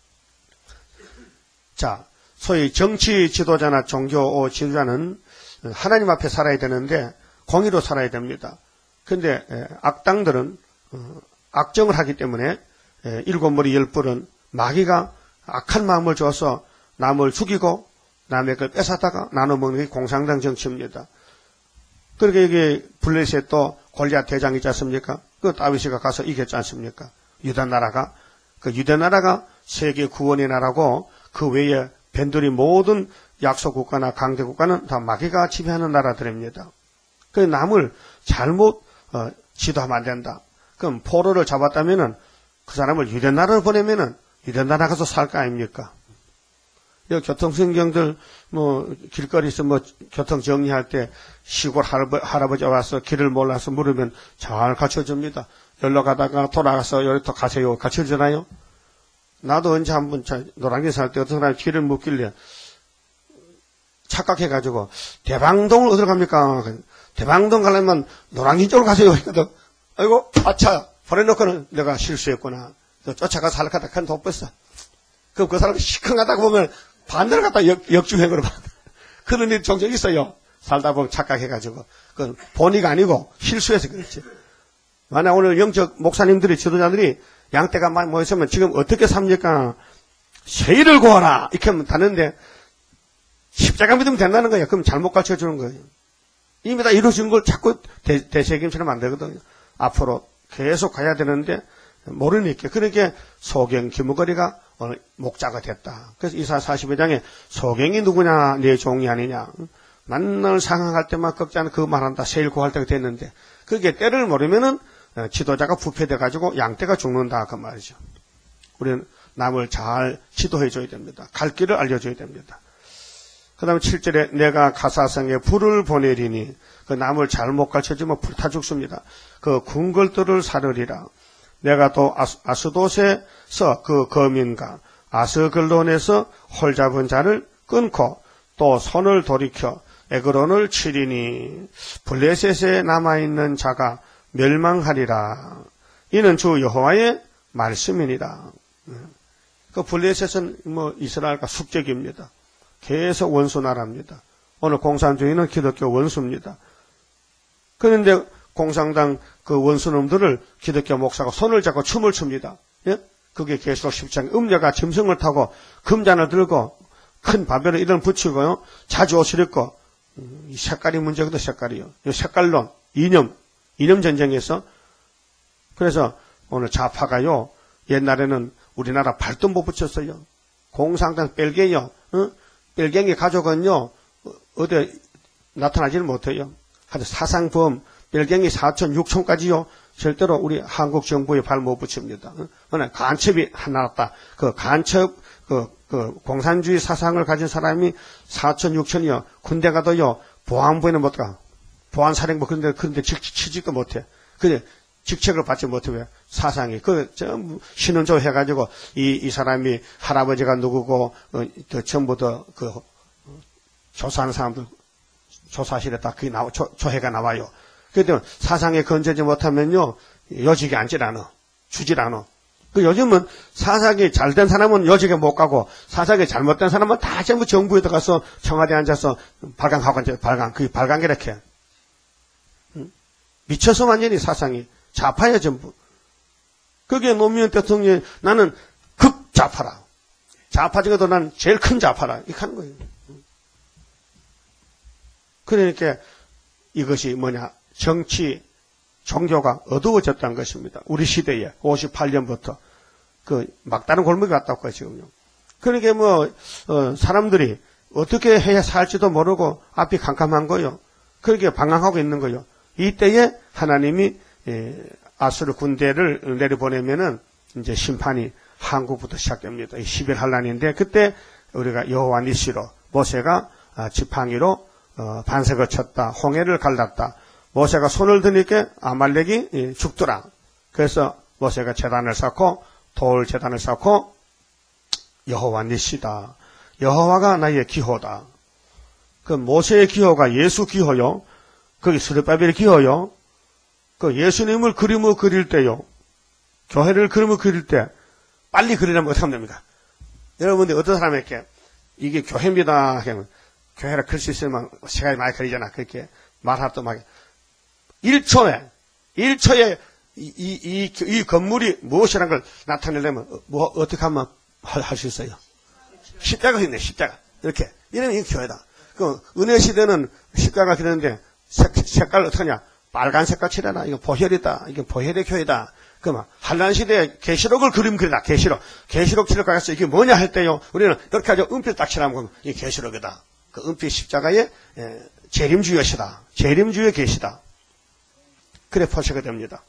자, 소위 정치 지도자나 종교 지도자는 하나님 앞에 살아야 되는데 공의로 살아야 됩니다. 그런데 악당들은 악정을 하기 때문에 일곱 머리 열 뿔은 마귀가 악한 마음을 줘서 남을 죽이고 남의 걸 뺏어다가 나눠먹는 게 공산당 정치입니다. 그렇게 이게 블레셋도 골리앗 대장 있지 않습니까? 그 다윗이가 가서 이겼지 않습니까? 유다 나라가 그 유다 나라가 세계 구원의 나라고 그 외에 벤들이 모든 약소 국가나 강대 국가는 다 마귀가 지배하는 나라들입니다. 그 남을 잘못 어, 지도하면 안 된다. 그럼 포로를 잡았다면은 그 사람을 유대 나라로 보내면은 유대 나라 가서 살 거 아닙니까? 여 교통신경들 뭐 길거리에서 뭐 교통 정리할 때 시골 할아버, 할아버지가 와서 길을 몰라서 물으면 잘 가르쳐줍니다. 열로 가다가 돌아가서 여기 또 가세요. 가르쳐주나요? 나도 언제 한번 노량진 살 때 어떤 사람이 길을 묻길래 착각해가지고 대방동을 어디로 갑니까? 대방동 가려면 노량진 쪽으로 가세요. 했거든. 아이고 아차 보내놓고는 내가 실수했구나. 쫓아가서 살락하다 큰 돋봤어. 그럼 그 사람이 시큰하다가 보면 반대로 갔다 역, 역주행으로 봐. 그런 일이 종종 있어요. 살다 보면 착각해가지고. 그건 본의가 아니고 실수해서 그렇지. 만약 오늘 영적 목사님들이, 지도자들이 양떼가 많이 모였으면 지금 어떻게 삽니까? 세일을 구하라! 이렇게 하면 다는데 십자가 믿으면 된다는 거예요. 그럼 잘못 가르쳐 주는 거예요. 이미 다 이루어진 걸 자꾸 대, 대세김처럼 안 되거든요. 앞으로 계속 가야 되는데 모르니까. 그러니까 소경 기무거리가 오늘 목자가 됐다. 그래서 이사야 사십이 장에 소경이 누구냐? 내 종이 아니냐? 만날 상황할 때만 꺾자는 그 말한다. 세일 구할 때가 됐는데 그게 때를 모르면은 지도자가 부패돼가지고 양떼가 죽는다. 그 말이죠. 우리는 남을 잘 지도해 줘야 됩니다. 갈 길을 알려줘야 됩니다. 그 다음에 칠 절에 내가 가사성에 불을 보내리니 그 남을 잘못 가르쳐주면 불타 죽습니다. 그 궁궐들을 사르리라. 내가 또 아스돗에서 그 거민과 아스글론에서 홀 잡은 자를 끊고 또 손을 돌이켜 에그론을 치리니 블레셋에 남아있는 자가 멸망하리라. 이는 주 여호와의 말씀이니라. 그 블레셋은 뭐 이스라엘과 숙적입니다. 계속 원수 나라입니다. 오늘 공산주의는 기독교 원수입니다. 그런데 공산당 그 원수놈들을 기독교 목사가 손을 잡고 춤을 춥니다. 예? 그게 계속 십 장 음녀가 짐승을 타고 금잔을 들고 큰 바벨을 이런 붙이고요. 자주 옷을 입고 이 색깔이 문제거든. 색깔이요. 이 색깔론, 이념, 이념 전쟁에서 그래서 오늘 좌파가요. 옛날에는 우리나라 발도 못 붙였어요. 공산당 벨갱이요. 어? 벨갱이 가족은요. 어디 나타나지를 못해요. 하여튼 사상범 벨갱이 사천, 육천까지요. 절대로 우리 한국 정부에 발 못 붙입니다. 어? 간첩이 하나 났다. 그 간첩, 그, 그 공산주의 사상을 가진 사람이 사천, 육천이요. 군대 가도요. 보안부에는 못 가. 보안사령부 그런데 그런데 취직도 못해. 근데 직책을 받지 못해. 왜? 사상이 그 전부 신원조 해가지고 이 이 사람이 할아버지가 누구고 어, 그 전부 다 그 조사하는 사람들 조사실에 딱 그게 나와 조, 조회가 나와요. 그때 사상에 건재지 못하면요 요직에 앉질 않아, 주질 않아. 그 요즘은 사상이 잘된 사람은 요직에 못 가고 사상이 잘못된 사람은 다 전부 정부에 들어가서 청와대에 앉아서 발광하고 이제 발광 그게 발광 이렇게 미쳐서 완전히 사상이 좌파야 전부. 그게 노무현 대통령이 나는 극좌파라. 좌파 중에도 난 제일 큰 좌파라. 이렇게 하는 거예요. 그러니까 이것이 뭐냐. 정치, 종교가 어두워졌다는 것입니다. 우리 시대에 오십팔 년부터 그 막다른 골목이 왔다고 지금요. 그러니까 뭐 어, 사람들이 어떻게 해야 살지도 모르고 앞이 캄캄한 거요. 그렇게 방황하고 있는 거요. 이때에 하나님이 예, 아수르 군대를 내려보내면은 이제 심판이 한국부터 시작됩니다. 이 십일 한란인데 그때 우리가 여호와 니시로 모세가 아, 지팡이로 어, 반석을 쳤다. 홍해를 갈랐다. 모세가 손을 드니까 아말렉이 예, 죽더라. 그래서 모세가 제단을 쌓고 돌 제단을 쌓고 여호와 니시다. 여호와가 나의 기호다. 그 모세의 기호가 예수 기호요. 거기 스룹바벨의 기호요. 그 예수님을 그림을 그릴 때요. 교회를 그림을 그릴 때 빨리 그리려면 어떻게 하면 됩니까? 여러분들 어떤 사람에게 이게 교회입니다 하면 교회를 그릴 수 있으면 시간이 많이 걸리잖아. 그렇게 말할 때 막 일 초에 일 초에 이, 이, 이, 이 건물이 무엇이라는 걸 나타내려면 뭐 어떻게 하면 할 수 있어요? 십자가 있네. 십자가 이렇게 이러면 이게 교회다. 그 은혜 시대는 십자가 그리는데 색, 색깔 어떻게 하냐? 빨간 색깔 칠해라. 이거 보혈이다. 이게 보혈의 교회다. 그러면 한란 시대에 계시록을 그림 그리다. 계시록. 계시록 칠을 가서 이게 뭐냐 할 때요. 우리는 이렇게 하죠. 은필 딱 칠하면 이게 계시록이다. 그 은피 십자가의 재림주여시다. 재림주여 계시다. 그래 표시가 됩니다.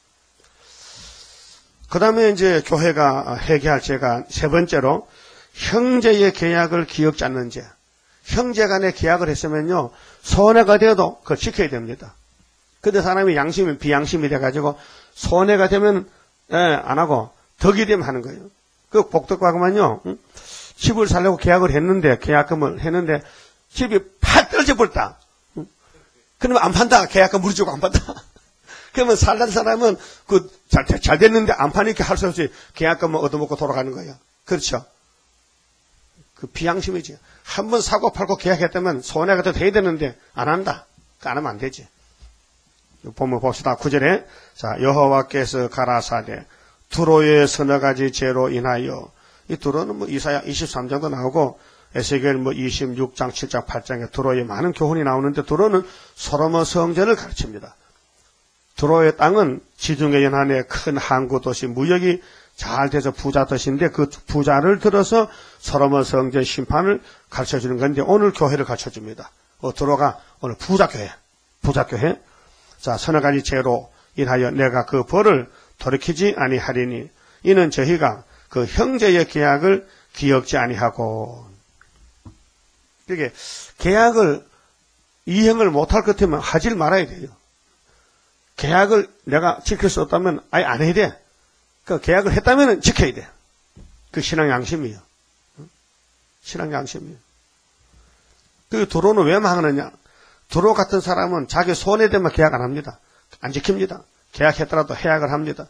그 다음에 이제 교회가 회개할 죄가 세 번째로 형제의 계약을 기억지 않는 죄. 형제 간에 계약을 했으면요, 손해가 되어도 그걸 지켜야 됩니다. 근데 사람이 양심이 비양심이 돼가지고 손해가 되면 예, 안 하고 덕이 되면 하는 거예요. 그 복덕과금은요, 응? 집을 살려고 계약을 했는데, 계약금을 했는데 집이 팍 떨어져 버렸다. 응? 그러면 안 판다. 계약금 무리 주고 안 판다. 그러면 살던 사람은 그 잘, 잘 됐는데 안 파니까 할 수 없이 계약금을 얻어먹고 돌아가는 거예요. 그렇죠? 그 비양심이지. 한번 사고 팔고 계약했다면 손해가 더 돼야 되는데 안 한다. 안 하면 안 되지. 본문 봅시다. 구 절에 자 여호와께서 가라사대 두로의 서너 가지 죄로 인하여, 이 두로는 뭐 이사야 이십삼 장도 나오고 에스겔 뭐 이십육 장 칠 장 팔 장에 두로의 많은 교훈이 나오는데, 두로는 솔로몬 성전을 가르칩니다. 두로의 땅은 지중해 연안의 큰 항구 도시, 무역이 잘 돼서 부자 도시인데 그 부자를 들어서 솔로몬 성전 심판을 가르쳐주는 건데, 오늘 교회를 가르쳐줍니다. 어, 두로가 오늘 부자교회, 부자교회. 자, 서너 가지 죄로 인하여 내가 그 벌을 돌이키지 아니하리니, 이는 저희가 그 형제의 계약을 기억지 아니하고. 이게 계약을 이행을 못할 것 같으면 하질 말아야 돼요. 계약을 내가 지킬 수 없다면 아예 안 해야 돼. 그 계약을 했다면 지켜야 돼. 그 신앙 양심이에요. 신앙 양심이에요. 그 도로는 왜 망하느냐? 도로 같은 사람은 자기 손해되면 계약 안 합니다. 안 지킵니다. 계약했더라도 해약을 합니다.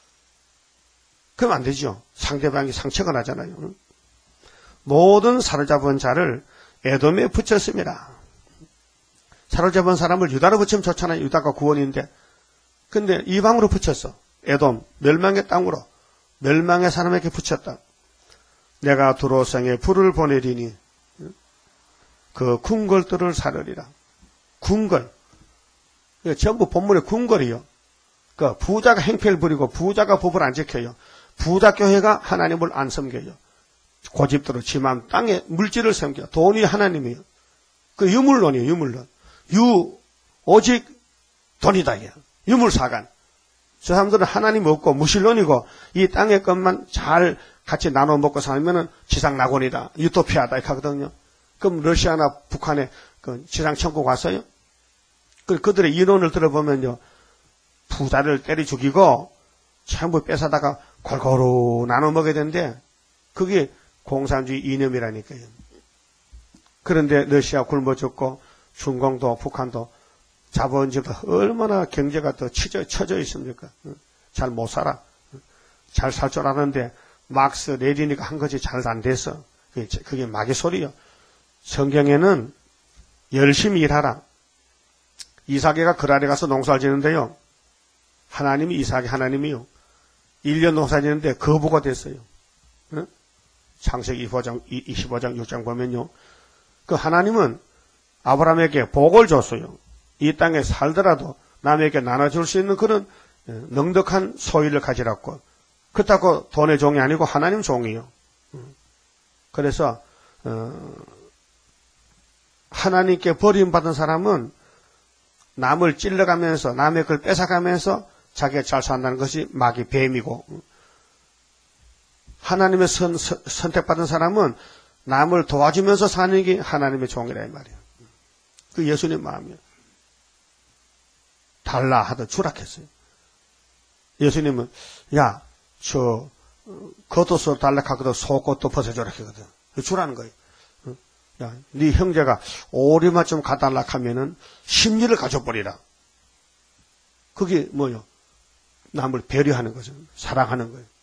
그럼 안 되죠. 상대방이 상처가 나잖아요. 모든 사로잡은 자를 에돔에 붙였습니다. 사로잡은 사람을 유다로 붙이면 좋잖아요. 유다가 구원인데. 근데 이방으로 붙였어. 에돔, 멸망의 땅으로, 멸망의 사람에게 붙였다. 내가 두로성에 불을 보내리니 그 궁궐들을 사르리라. 궁궐. 전부 본문에 궁궐이요. 그 부자가 행패를 부리고 부자가 법을 안 지켜요. 부자 교회가 하나님을 안 섬겨요. 고집대로 지만 땅에 물질을 섬겨. 돈이 하나님이에요. 그 유물론이에요. 유물론. 유 오직 돈이다. 유물사관. 저 사람들은 하나님 없고 무신론이고 이 땅의 것만 잘 같이 나눠 먹고 살면은 지상낙원이다. 유토피아다. 이렇게 하거든요. 그럼 러시아나 북한에 그 지상천국 왔어요? 그, 그들의 이론을 들어보면요. 부자를 때려 죽이고 전부 뺏어다가 골고루 나눠 먹어야 되는데 그게 공산주의 이념이라니까요. 그런데 러시아 굶어 죽고 중공도 북한도 자본주의가 얼마나 경제가 더 처져, 처져 있습니까? 잘 못 살아. 잘 살 줄 아는데 막스 레닌이가 한 것이 잘 안 돼서 그게, 그게 마귀 소리요. 성경에는 열심히 일하라. 이삭이가 그랄에 가서 농사를 지는데요. 하나님이 이삭이 하나님이요. 일 년 농사 지는데 거부가 됐어요. 응? 창세기 이십오 장 육 장 보면요. 그 하나님은 아브라함에게 복을 줬어요. 이 땅에 살더라도 남에게 나눠줄 수 있는 그런 넉넉한 소유를 가지라고. 그렇다고 돈의 종이 아니고 하나님 종이요. 그래서 어, 하나님께 버림받은 사람은 남을 찔러가면서 남의 걸 뺏어가면서 자기가 잘 산다는 것이 마귀 뱀이고, 하나님의 선, 선, 선택받은 사람은 남을 도와주면서 사는 게 하나님의 종이라 이 말이에요. 그 예수님 마음이에요. 달라 하더 주락했어요. 예수님은 야, 저 겉옷을 달락하거든 속옷도 벗어줘라 하거든. 주라는 거예요. 야, 네 형제가 오리만 좀 가달라 하면은 심리를 가져버리라. 그게 뭐요? 남을 배려하는 거죠. 사랑하는 거예요.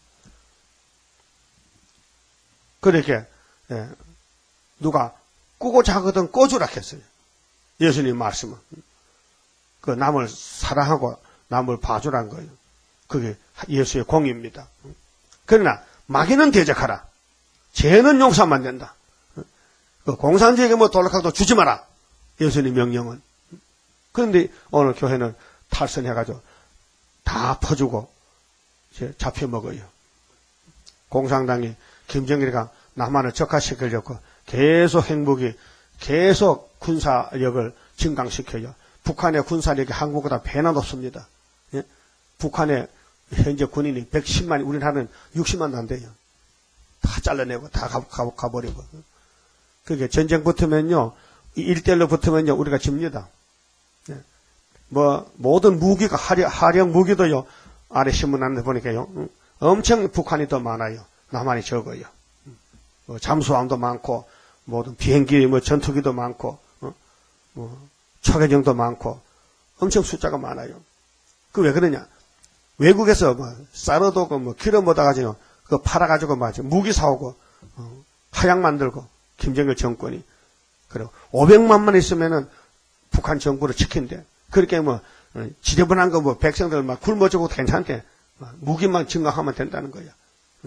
그렇게 예, 누가 꾸고자 하거든 꼬주라 했어요. 예수님 말씀은. 그 남을 사랑하고 남을 봐주라는 거예요. 그게 예수의 공입니다. 그러나 마귀는 대적하라. 죄는 용서하면 안 된다. 그 공산주의에게 뭐 돌락하도 주지 마라. 예수님 명령은. 그런데 오늘 교회는 탈선해가지고 다 퍼주고 이제 잡혀 먹어요. 공산당이 김정일이가 남한을 적화시키려고 계속 행복이 계속 군사력을 증강시켜요. 북한의 군사력이 한국보다 배나 높습니다. 예? 북한의 현재 군인이 백십만이, 우리나라는 육십만도 안 돼요. 다 잘라내고 다 가, 가, 가버리고. 그게 전쟁 붙으면요, 일대일로 붙으면요, 우리가 집니다. 예. 뭐 모든 무기가 하령, 하령 무기도요, 아래 신문 안에 보니까요, 응? 엄청 북한이 더 많아요. 남한이 적어요. 뭐 잠수함도 많고, 모든 비행기, 뭐 전투기도 많고, 어? 뭐 초계정도 많고, 엄청 숫자가 많아요. 그 왜 그러냐? 외국에서 뭐 쌀어도 뭐 기름 모다 가지고 그 팔아가지고 막 무기 사오고 어, 하약 만들고 김정일 정권이 그리고 오백만만 있으면은 북한 정부를 지킨대. 그렇게 뭐 어, 지저분한 거 뭐 백성들 막 굶어 죽어도 괜찮대. 무기만 증강하면 된다는 거야. 어.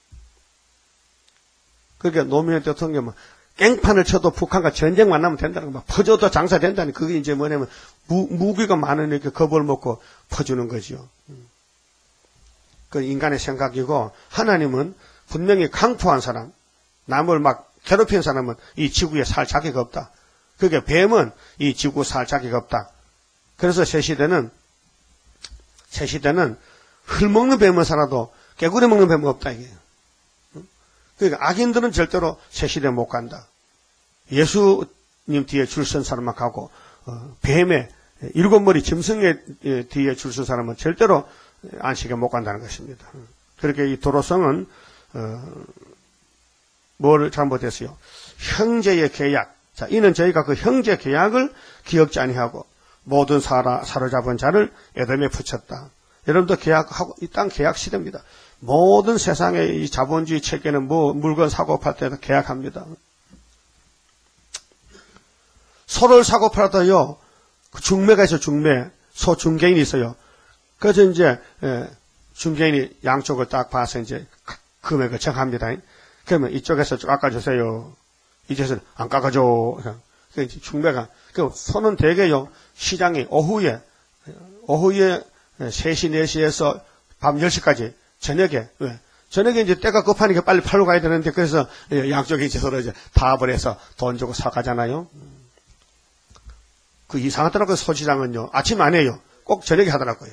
그러니까 노무현 대통령은 깽판을 쳐도 북한과 전쟁 만나면 된다는 거, 막 퍼져도 장사 된다는, 그게 이제 뭐냐면 무, 무기가 많으니까 겁을 먹고 퍼주는 거죠. 그 인간의 생각이고, 하나님은 분명히 강포한 사람, 남을 막 괴롭힌 사람은 이 지구에 살 자격 없다. 그게 뱀은 이 지구 살 자격 없다. 그래서 새 시대는 새 시대는 흙 먹는 뱀은 살아도 개구리 먹는 뱀은 없다 이게. 그러니까 악인들은 절대로 새 시대에 못 간다. 예수님 뒤에 줄 선 사람만 가고 어, 뱀의 일곱 머리 짐승의 뒤에 줄 선 사람은 절대로 안식에 못 간다는 것입니다. 그렇게 이 도로성은 어, 뭘 잘못했어요? 형제의 계약. 자, 이는 저희가 그 형제 계약을 기억지 아니하고 모든 사라, 사로잡은 자를 에돔에 붙였다. 여러분도 계약하고, 이 땅 계약 시대입니다. 모든 세상의 이 자본주의 체계는 뭐 물건 사고 팔 때도 계약합니다. 소를 사고 팔아도요, 그 중매가 있어요, 중매. 소 중개인이 있어요. 그래서 이제, 예, 중개인이 양쪽을 딱 봐서 이제 금액을 정합니다. 그러면 이쪽에서 좀 깎아주세요. 이쪽에서 안 깎아줘. 그 중매가. 그 소는 대개요, 시장이 오후에, 오후에 세 시, 네 시에서 밤 열 시까지 저녁에, 왜? 저녁에 이제 때가 급하니까 빨리 팔러 가야 되는데, 그래서 양쪽에 이제 서로 이제 타합을 해서 돈 주고 사가잖아요. 그 이상하더라고요, 소시장은요. 아침 안 해요. 꼭 저녁에 하더라고요.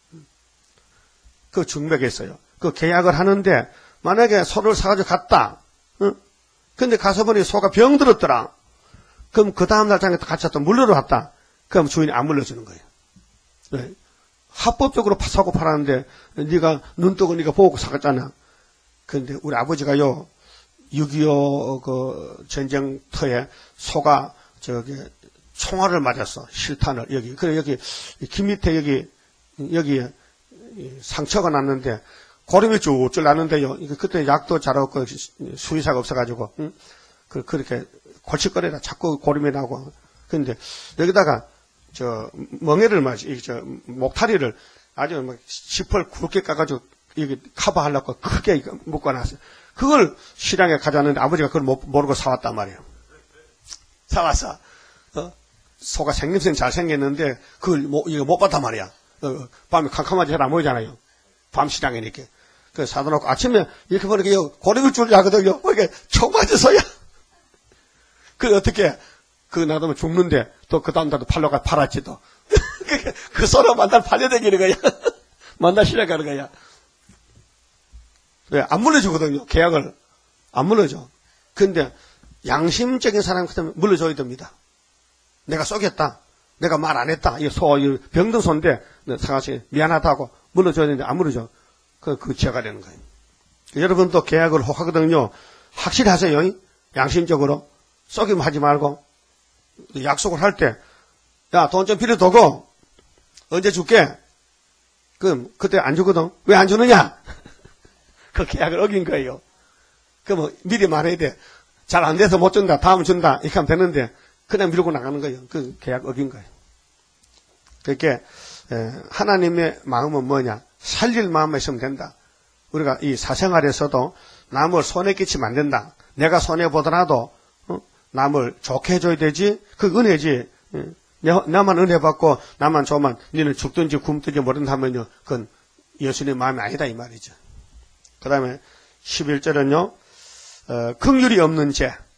그 중매가 있어요. 그 계약을 하는데, 만약에 소를 사가지고 갔다. 응? 근데 가서 보니 소가 병들었더라. 그럼 그 다음날 장에 또 같이 또 물러러 왔다. 그럼 주인이 안 물려주는 거예요. 왜? 합법적으로 사고 팔았는데 네가 눈 뜨고 네가 보고 사갔잖아. 그런데 우리 아버지가요, 육이오 그 전쟁터에 소가 저기 총알을 맞았어. 실탄을 여기. 그래 여기 귀 밑에 여기 여기 상처가 났는데 고름이 쭉쭉 났는데요. 그때 약도 잘 없고 수의사가 없어가지고 응? 그 그렇게 골칫거리다 자꾸 고름이 나고. 그런데 여기다가 저 멍에를 마치 저 목타리를 아주 막 지퍼를 굵게 까가지고 여기 커버하려고 크게 묶어놨어요. 그걸 시장에 가져왔는데 아버지가 그걸 못, 모르고 사왔단 말이에요. 사왔어. 어? 소가 생김새는 잘생겼는데 그걸 못, 이거 못 봤단 말이야. 어, 밤에 캄캄하지 잘 안 보이잖아요. 밤 시장이니까. 그 사다 놓고 아침에 이렇게 보니까 고름이 줄 하거든요. 이게 총 맞아서야. 그 어떻게 그 놔두면 죽는데 또 그 다음 달도 팔러가 팔았지 또. 그 소로 만날 팔려다니는 거야. 만날 시작하는 거야. 왜? 안 물려주거든요. 계약을. 안 물려줘. 근데 양심적인 사람 같으면 물려줘야 됩니다. 내가 쏘겠다. 내가 말 안 했다. 이 소, 이 병든 소인데 상하씨 미안하다고 물려줘야 되는데 안 물려줘. 그, 그 죄가 되는 거예요. 여러분도 계약을 하거든요. 확실히 하세요. 양심적으로. 쏘기만 하지 말고. 약속을 할 때, 야, 돈 좀 빌려두고, 언제 줄게? 그럼, 그때 안 주거든? 왜 안 주느냐? 그 계약을 어긴 거예요. 그럼 미리 말해야 돼. 잘 안 돼서 못 준다, 다음 준다, 이렇게 하면 되는데, 그냥 밀고 나가는 거예요. 그 계약 어긴 거예요. 그렇게, 하나님의 마음은 뭐냐? 살릴 마음만 있으면 된다. 우리가 이 사생활에서도 남을 손해 끼치면 안 된다. 내가 손해보더라도, 남을 좋게 해줘야 되지. 그 은혜지. 나만 은혜 받고 나만 좋으면 너는 죽든지 굶든지 모른다면요. 그건 예수님 마음이 아니다 이 말이죠. 그 다음에 십일 절은요. 어, 긍휼이 없는 죄.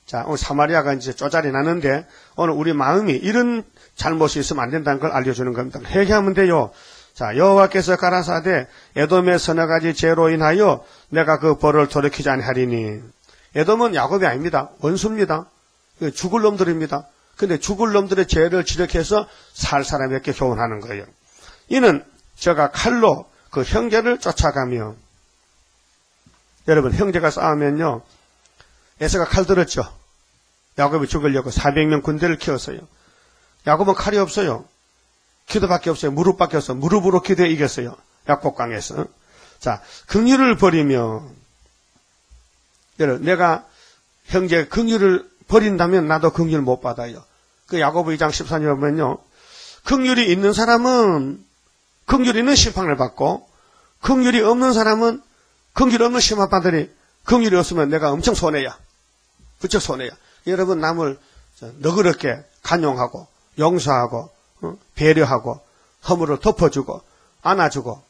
자, 오늘 사마리아가 이제 쪼잘이 나는데 오늘 우리 마음이 이런 잘못이 있으면 안 된다는 걸 알려주는 겁니다. 회개하면 돼요. 자, 여호와께서 가라사대 에돔의 서너 가지 죄로 인하여 내가 그 벌을 돌이키지 아니하리니. 에돔은 야곱이 아닙니다. 원수입니다. 죽을 놈들입니다. 근데 죽을 놈들의 죄를 지적해서 살 사람에게 교훈하는 거예요. 이는 저가 칼로 그 형제를 쫓아가며, 여러분 형제가 싸우면요, 에서가 칼 들었죠. 야곱이 죽으려고 사백 명 군대를 키웠어요. 야곱은 칼이 없어요. 기도밖에 없어요. 무릎밖에 없어요. 무릎으로 기도해 이겼어요. 약복강에서. 자, 긍휼을 버리며, 여러분 내가 형제 긍휼을 버린다면 나도 긍휼 못 받아요. 그 야고보 이 장 십사 절에 보면요, 긍휼이 있는 사람은 긍휼이 있는 심판을 받고, 긍휼이 없는 사람은 긍휼 없는 심판 받으니, 긍휼이 없으면 내가 엄청 손해야. 부쩍 손해야. 여러분 남을 너그럽게 간용하고 용서하고 어? 배려하고 허물을 덮어주고 안아주고,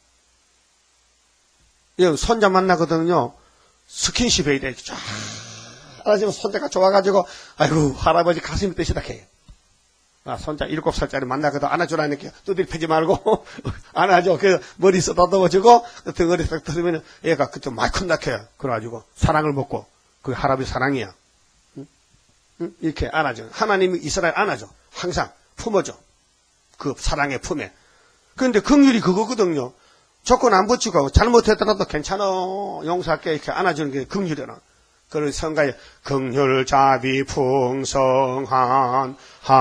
손자 만나거든요. 스킨십 해야 돼. 쫙 안아주면 손자가 좋아가지고 아이고 할아버지 가슴이 뜨시다 해요. 아, 손자 일곱 살짜리 만나거든 안아주라니까 두드리 패지 말고 안아줘. 그래서 머리 쓰다듬어주고 등어리 딱 들으면 얘가 그때 많이 큰닥해요. 그래가지고 사랑을 먹고, 그게 할아버지 사랑이야. 응? 응? 이렇게 안아줘. 하나님이 이스라엘 안아줘. 항상 품어줘. 그 사랑의 품에. 그런데 긍휼이 그거거든요. 조건 안 붙이고 잘못했더라도 괜찮아 용서할게 이렇게 안아주는 게 긍휼이라. 그래서 성가에 긍휼 자비 풍성한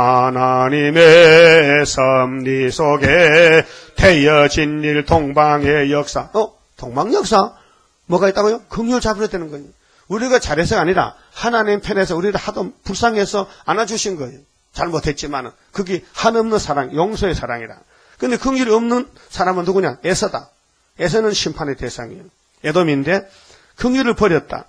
하나님의 섭리 속에 태어진 일 동방의 역사. 어? 동방 역사? 뭐가 있다고요? 긍휼 자비로 되는 거예요. 우리가 잘해서가 아니라 하나님 편에서 우리를 하도 불쌍해서 안아주신 거예요. 잘못했지만은 그게 한없는 사랑, 용서의 사랑이라. 근데 긍휼이 없는 사람은 누구냐? 에서다. 에서는 심판의 대상이에요. 에돔인데 긍휼을 버렸다.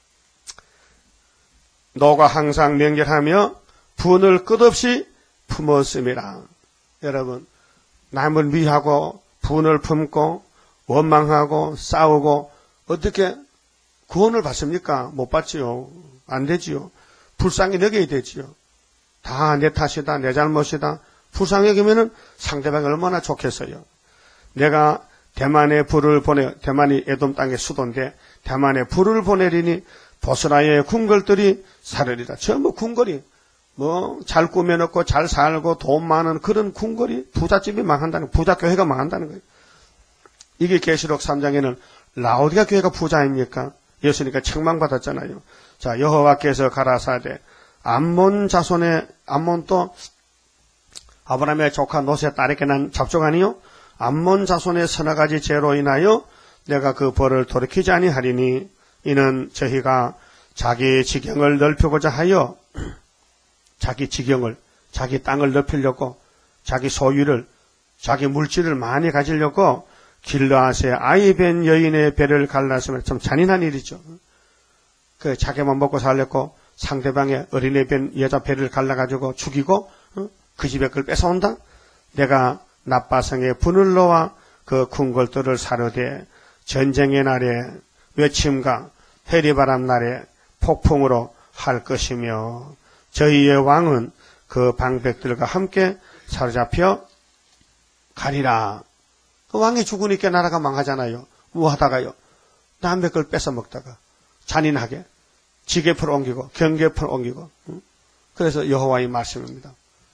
너가 항상 명절하며 분을 끝없이 품었음이라. 여러분, 남을 미하고 분을 품고 원망하고 싸우고 어떻게 구원을 받습니까? 못 받지요. 안 되지요. 불쌍히 여겨야 되지요. 다 내 탓이다, 내 잘못이다. 불쌍히 여기면은 상대방이 얼마나 좋겠어요. 내가 대만에 불을 보내, 대만이 에돔 땅의 수도인데 대만에 불을 보내리니 보스라의 궁궐들이 사르리라. 전부 궁궐이 뭐 잘 꾸며놓고 잘 살고 돈 많은 그런 궁궐이 부잣집이 망한다는, 부자교회가 망한다는 거예요. 이게 계시록 삼 장에는 라오디가 교회가 부자입니까? 예수님께 책망받았잖아요. 자, 여호와께서 가라사대 암몬 자손의, 암몬도 아브라함의 조카 롯의 딸에게 난 잡족 아니요? 암몬 자손의 서너 가지 죄로 인하여 내가 그 벌을 돌이키지 아니하리니, 이는 저희가 자기 지경을 넓히고자 하여, 자기 지경을, 자기 땅을 넓히려고, 자기 소유를, 자기 물질을 많이 가지려고 길르앗의 아이벤 여인의 배를 갈랐으면 참 잔인한 일이죠. 그 자기만 먹고 살렸고 상대방의 어린애 벤 여자 배를 갈라가지고 죽이고 어? 그 집에 그걸 뺏어온다? 내가 나빠성의 분을 놓아 그 궁궐들을 사르되 전쟁의 날에 외침과 해리바람 날에 폭풍으로 할 것이며, 저희의 왕은 그 방백들과 함께 사로잡혀 가리라. 그 왕이 죽으니까 나라가 망하잖아요. 뭐 하다가요? 남의 걸 뺏어 먹다가 잔인하게 지게풀 옮기고 경계풀 옮기고. 그래서 여호와의 말씀입니다.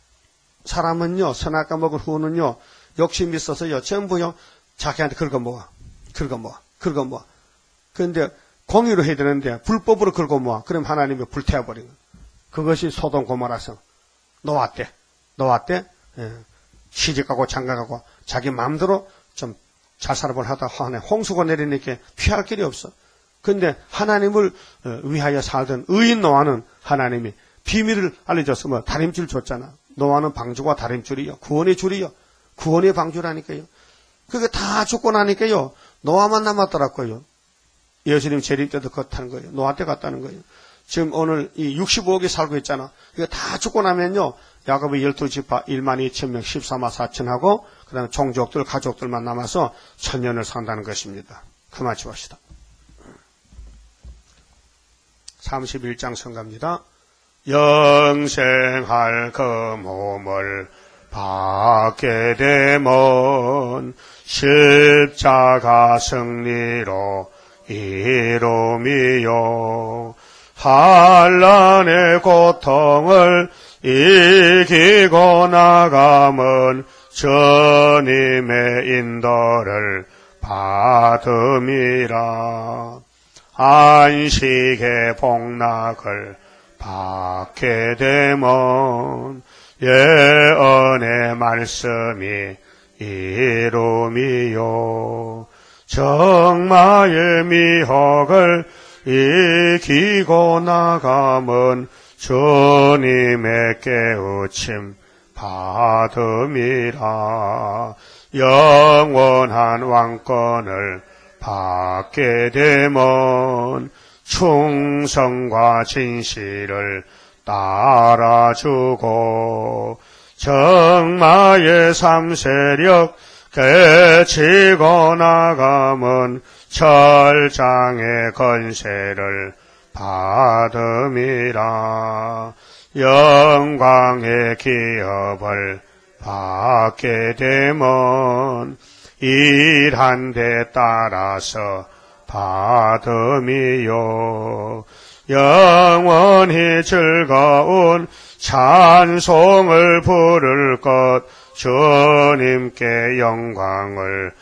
사람은요, 선악과 먹은 후는요, 욕심이 있어서요, 전부요, 자기한테 긁어 모아, 긁어 모아, 긁어 모아. 그런데 공의로 해야 되는데 불법으로 긁어 모아. 그럼 하나님이 불태워버린 거예요. 그것이 소돔 고모라성. 노아 때, 노아 때 예, 시집가고 장가가고 자기 마음대로 좀 잘 살아볼 하다 화내 홍수가 내리니까 피할 길이 없어. 그런데 하나님을 위하여 살던 의인 노아는 하나님이 비밀을 알려줬으면 다림줄 줬잖아. 노아는 방주와 다림줄이요, 구원의 줄이요, 구원의 방주라니까요. 그게 다 죽고 나니까요, 노아만 남았더라고요. 예수님 재림 때도 그렇다는 거예요. 노아 때 갔다는 거예요. 지금 오늘 이 육십오억이 살고 있잖아. 이거 다 죽고 나면요, 야곱의 열두 지파 일만 이천 명, 십사만 사천하고 그 다음에 종족들, 가족들만 남아서 천년을 산다는 것입니다. 그만 치웁시다. 삼십일 장 성가입니다. 영생할 그 몸을 받게 되면 십자가 승리로 이루미요. 환난의 고통을 이기고 나가면 주님의 인도를 받음이라. 안식의 복락을 받게 되면 예언의 말씀이 이루미요. 정마의 미혹을 이기고 나가면 주님의 깨우침 받음이라. 영원한 왕권을 받게 되면 충성과 진실을 따라주고 정마의 삼세력 깨치고 나가면 철장의 건세를 받음이라. 영광의 기업을 받게 되면 일한 데 따라서 받음이요. 영원히 즐거운 찬송을 부를 것 주님께 영광을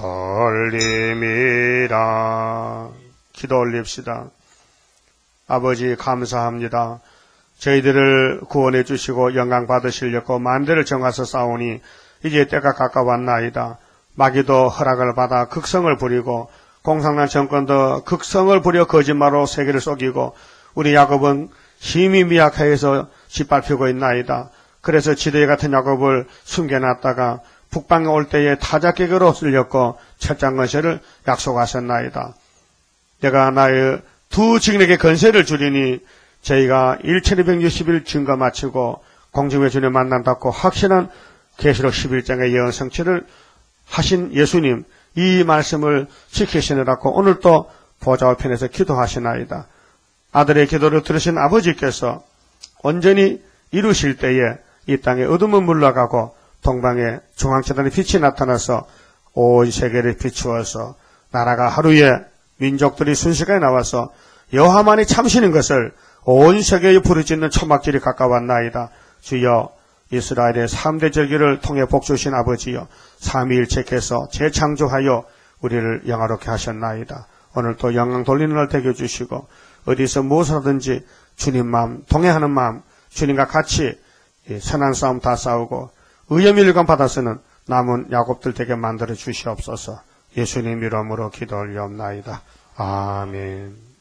돌림이라. 기도 올립시다. 아버지 감사합니다. 저희들을 구원해 주시고 영광 받으시려고 만대를 정하서 싸우니 이제 때가 가까웠나이다. 마귀도 허락을 받아 극성을 부리고 공산당 정권도 극성을 부려 거짓말로 세계를 속이고 우리 야곱은 힘이 미약해서 짓밟히고 있나이다. 그래서 지도에 같은 야곱을 숨겨놨다가 북방에 올 때에 타작계교로 쓸렸고 철장건세를 약속하셨나이다. 내가 나의 두 증인에게 건세를 주리니 저희가 천이백육십 일 증거 마치고 공중의 주님 만남 받고 확신한 계시록 십일 장의 예언 성취를 하신 예수님, 이 말씀을 지키시느라고 오늘 또 보좌 우편에서 기도하시나이다. 아들의 기도를 들으신 아버지께서 온전히 이루실 때에 이 땅에 어둠은 물러가고 동방에 중앙재단의 빛이 나타나서 온 세계를 비추어서 나라가 하루에 민족들이 순식간에 나와서 여호와만이 참시는 것을 온 세계에 부르짖는 초막절이 가까웠나이다. 주여, 이스라엘의 삼 대 절기를 통해 복주신 아버지여, 삼위일체께서 재창조하여 우리를 영화롭게 하셨나이다. 오늘 또 영광 돌리는 날 되게 해주시고 어디서 무엇을 하든지 주님 마음, 동행하는 마음, 주님과 같이 선한 싸움 다 싸우고 의의 일감 받아서는 남은 야곱들 되게 만들어 주시옵소서. 예수님 이름으로 기도 올리옵나이다. 아멘.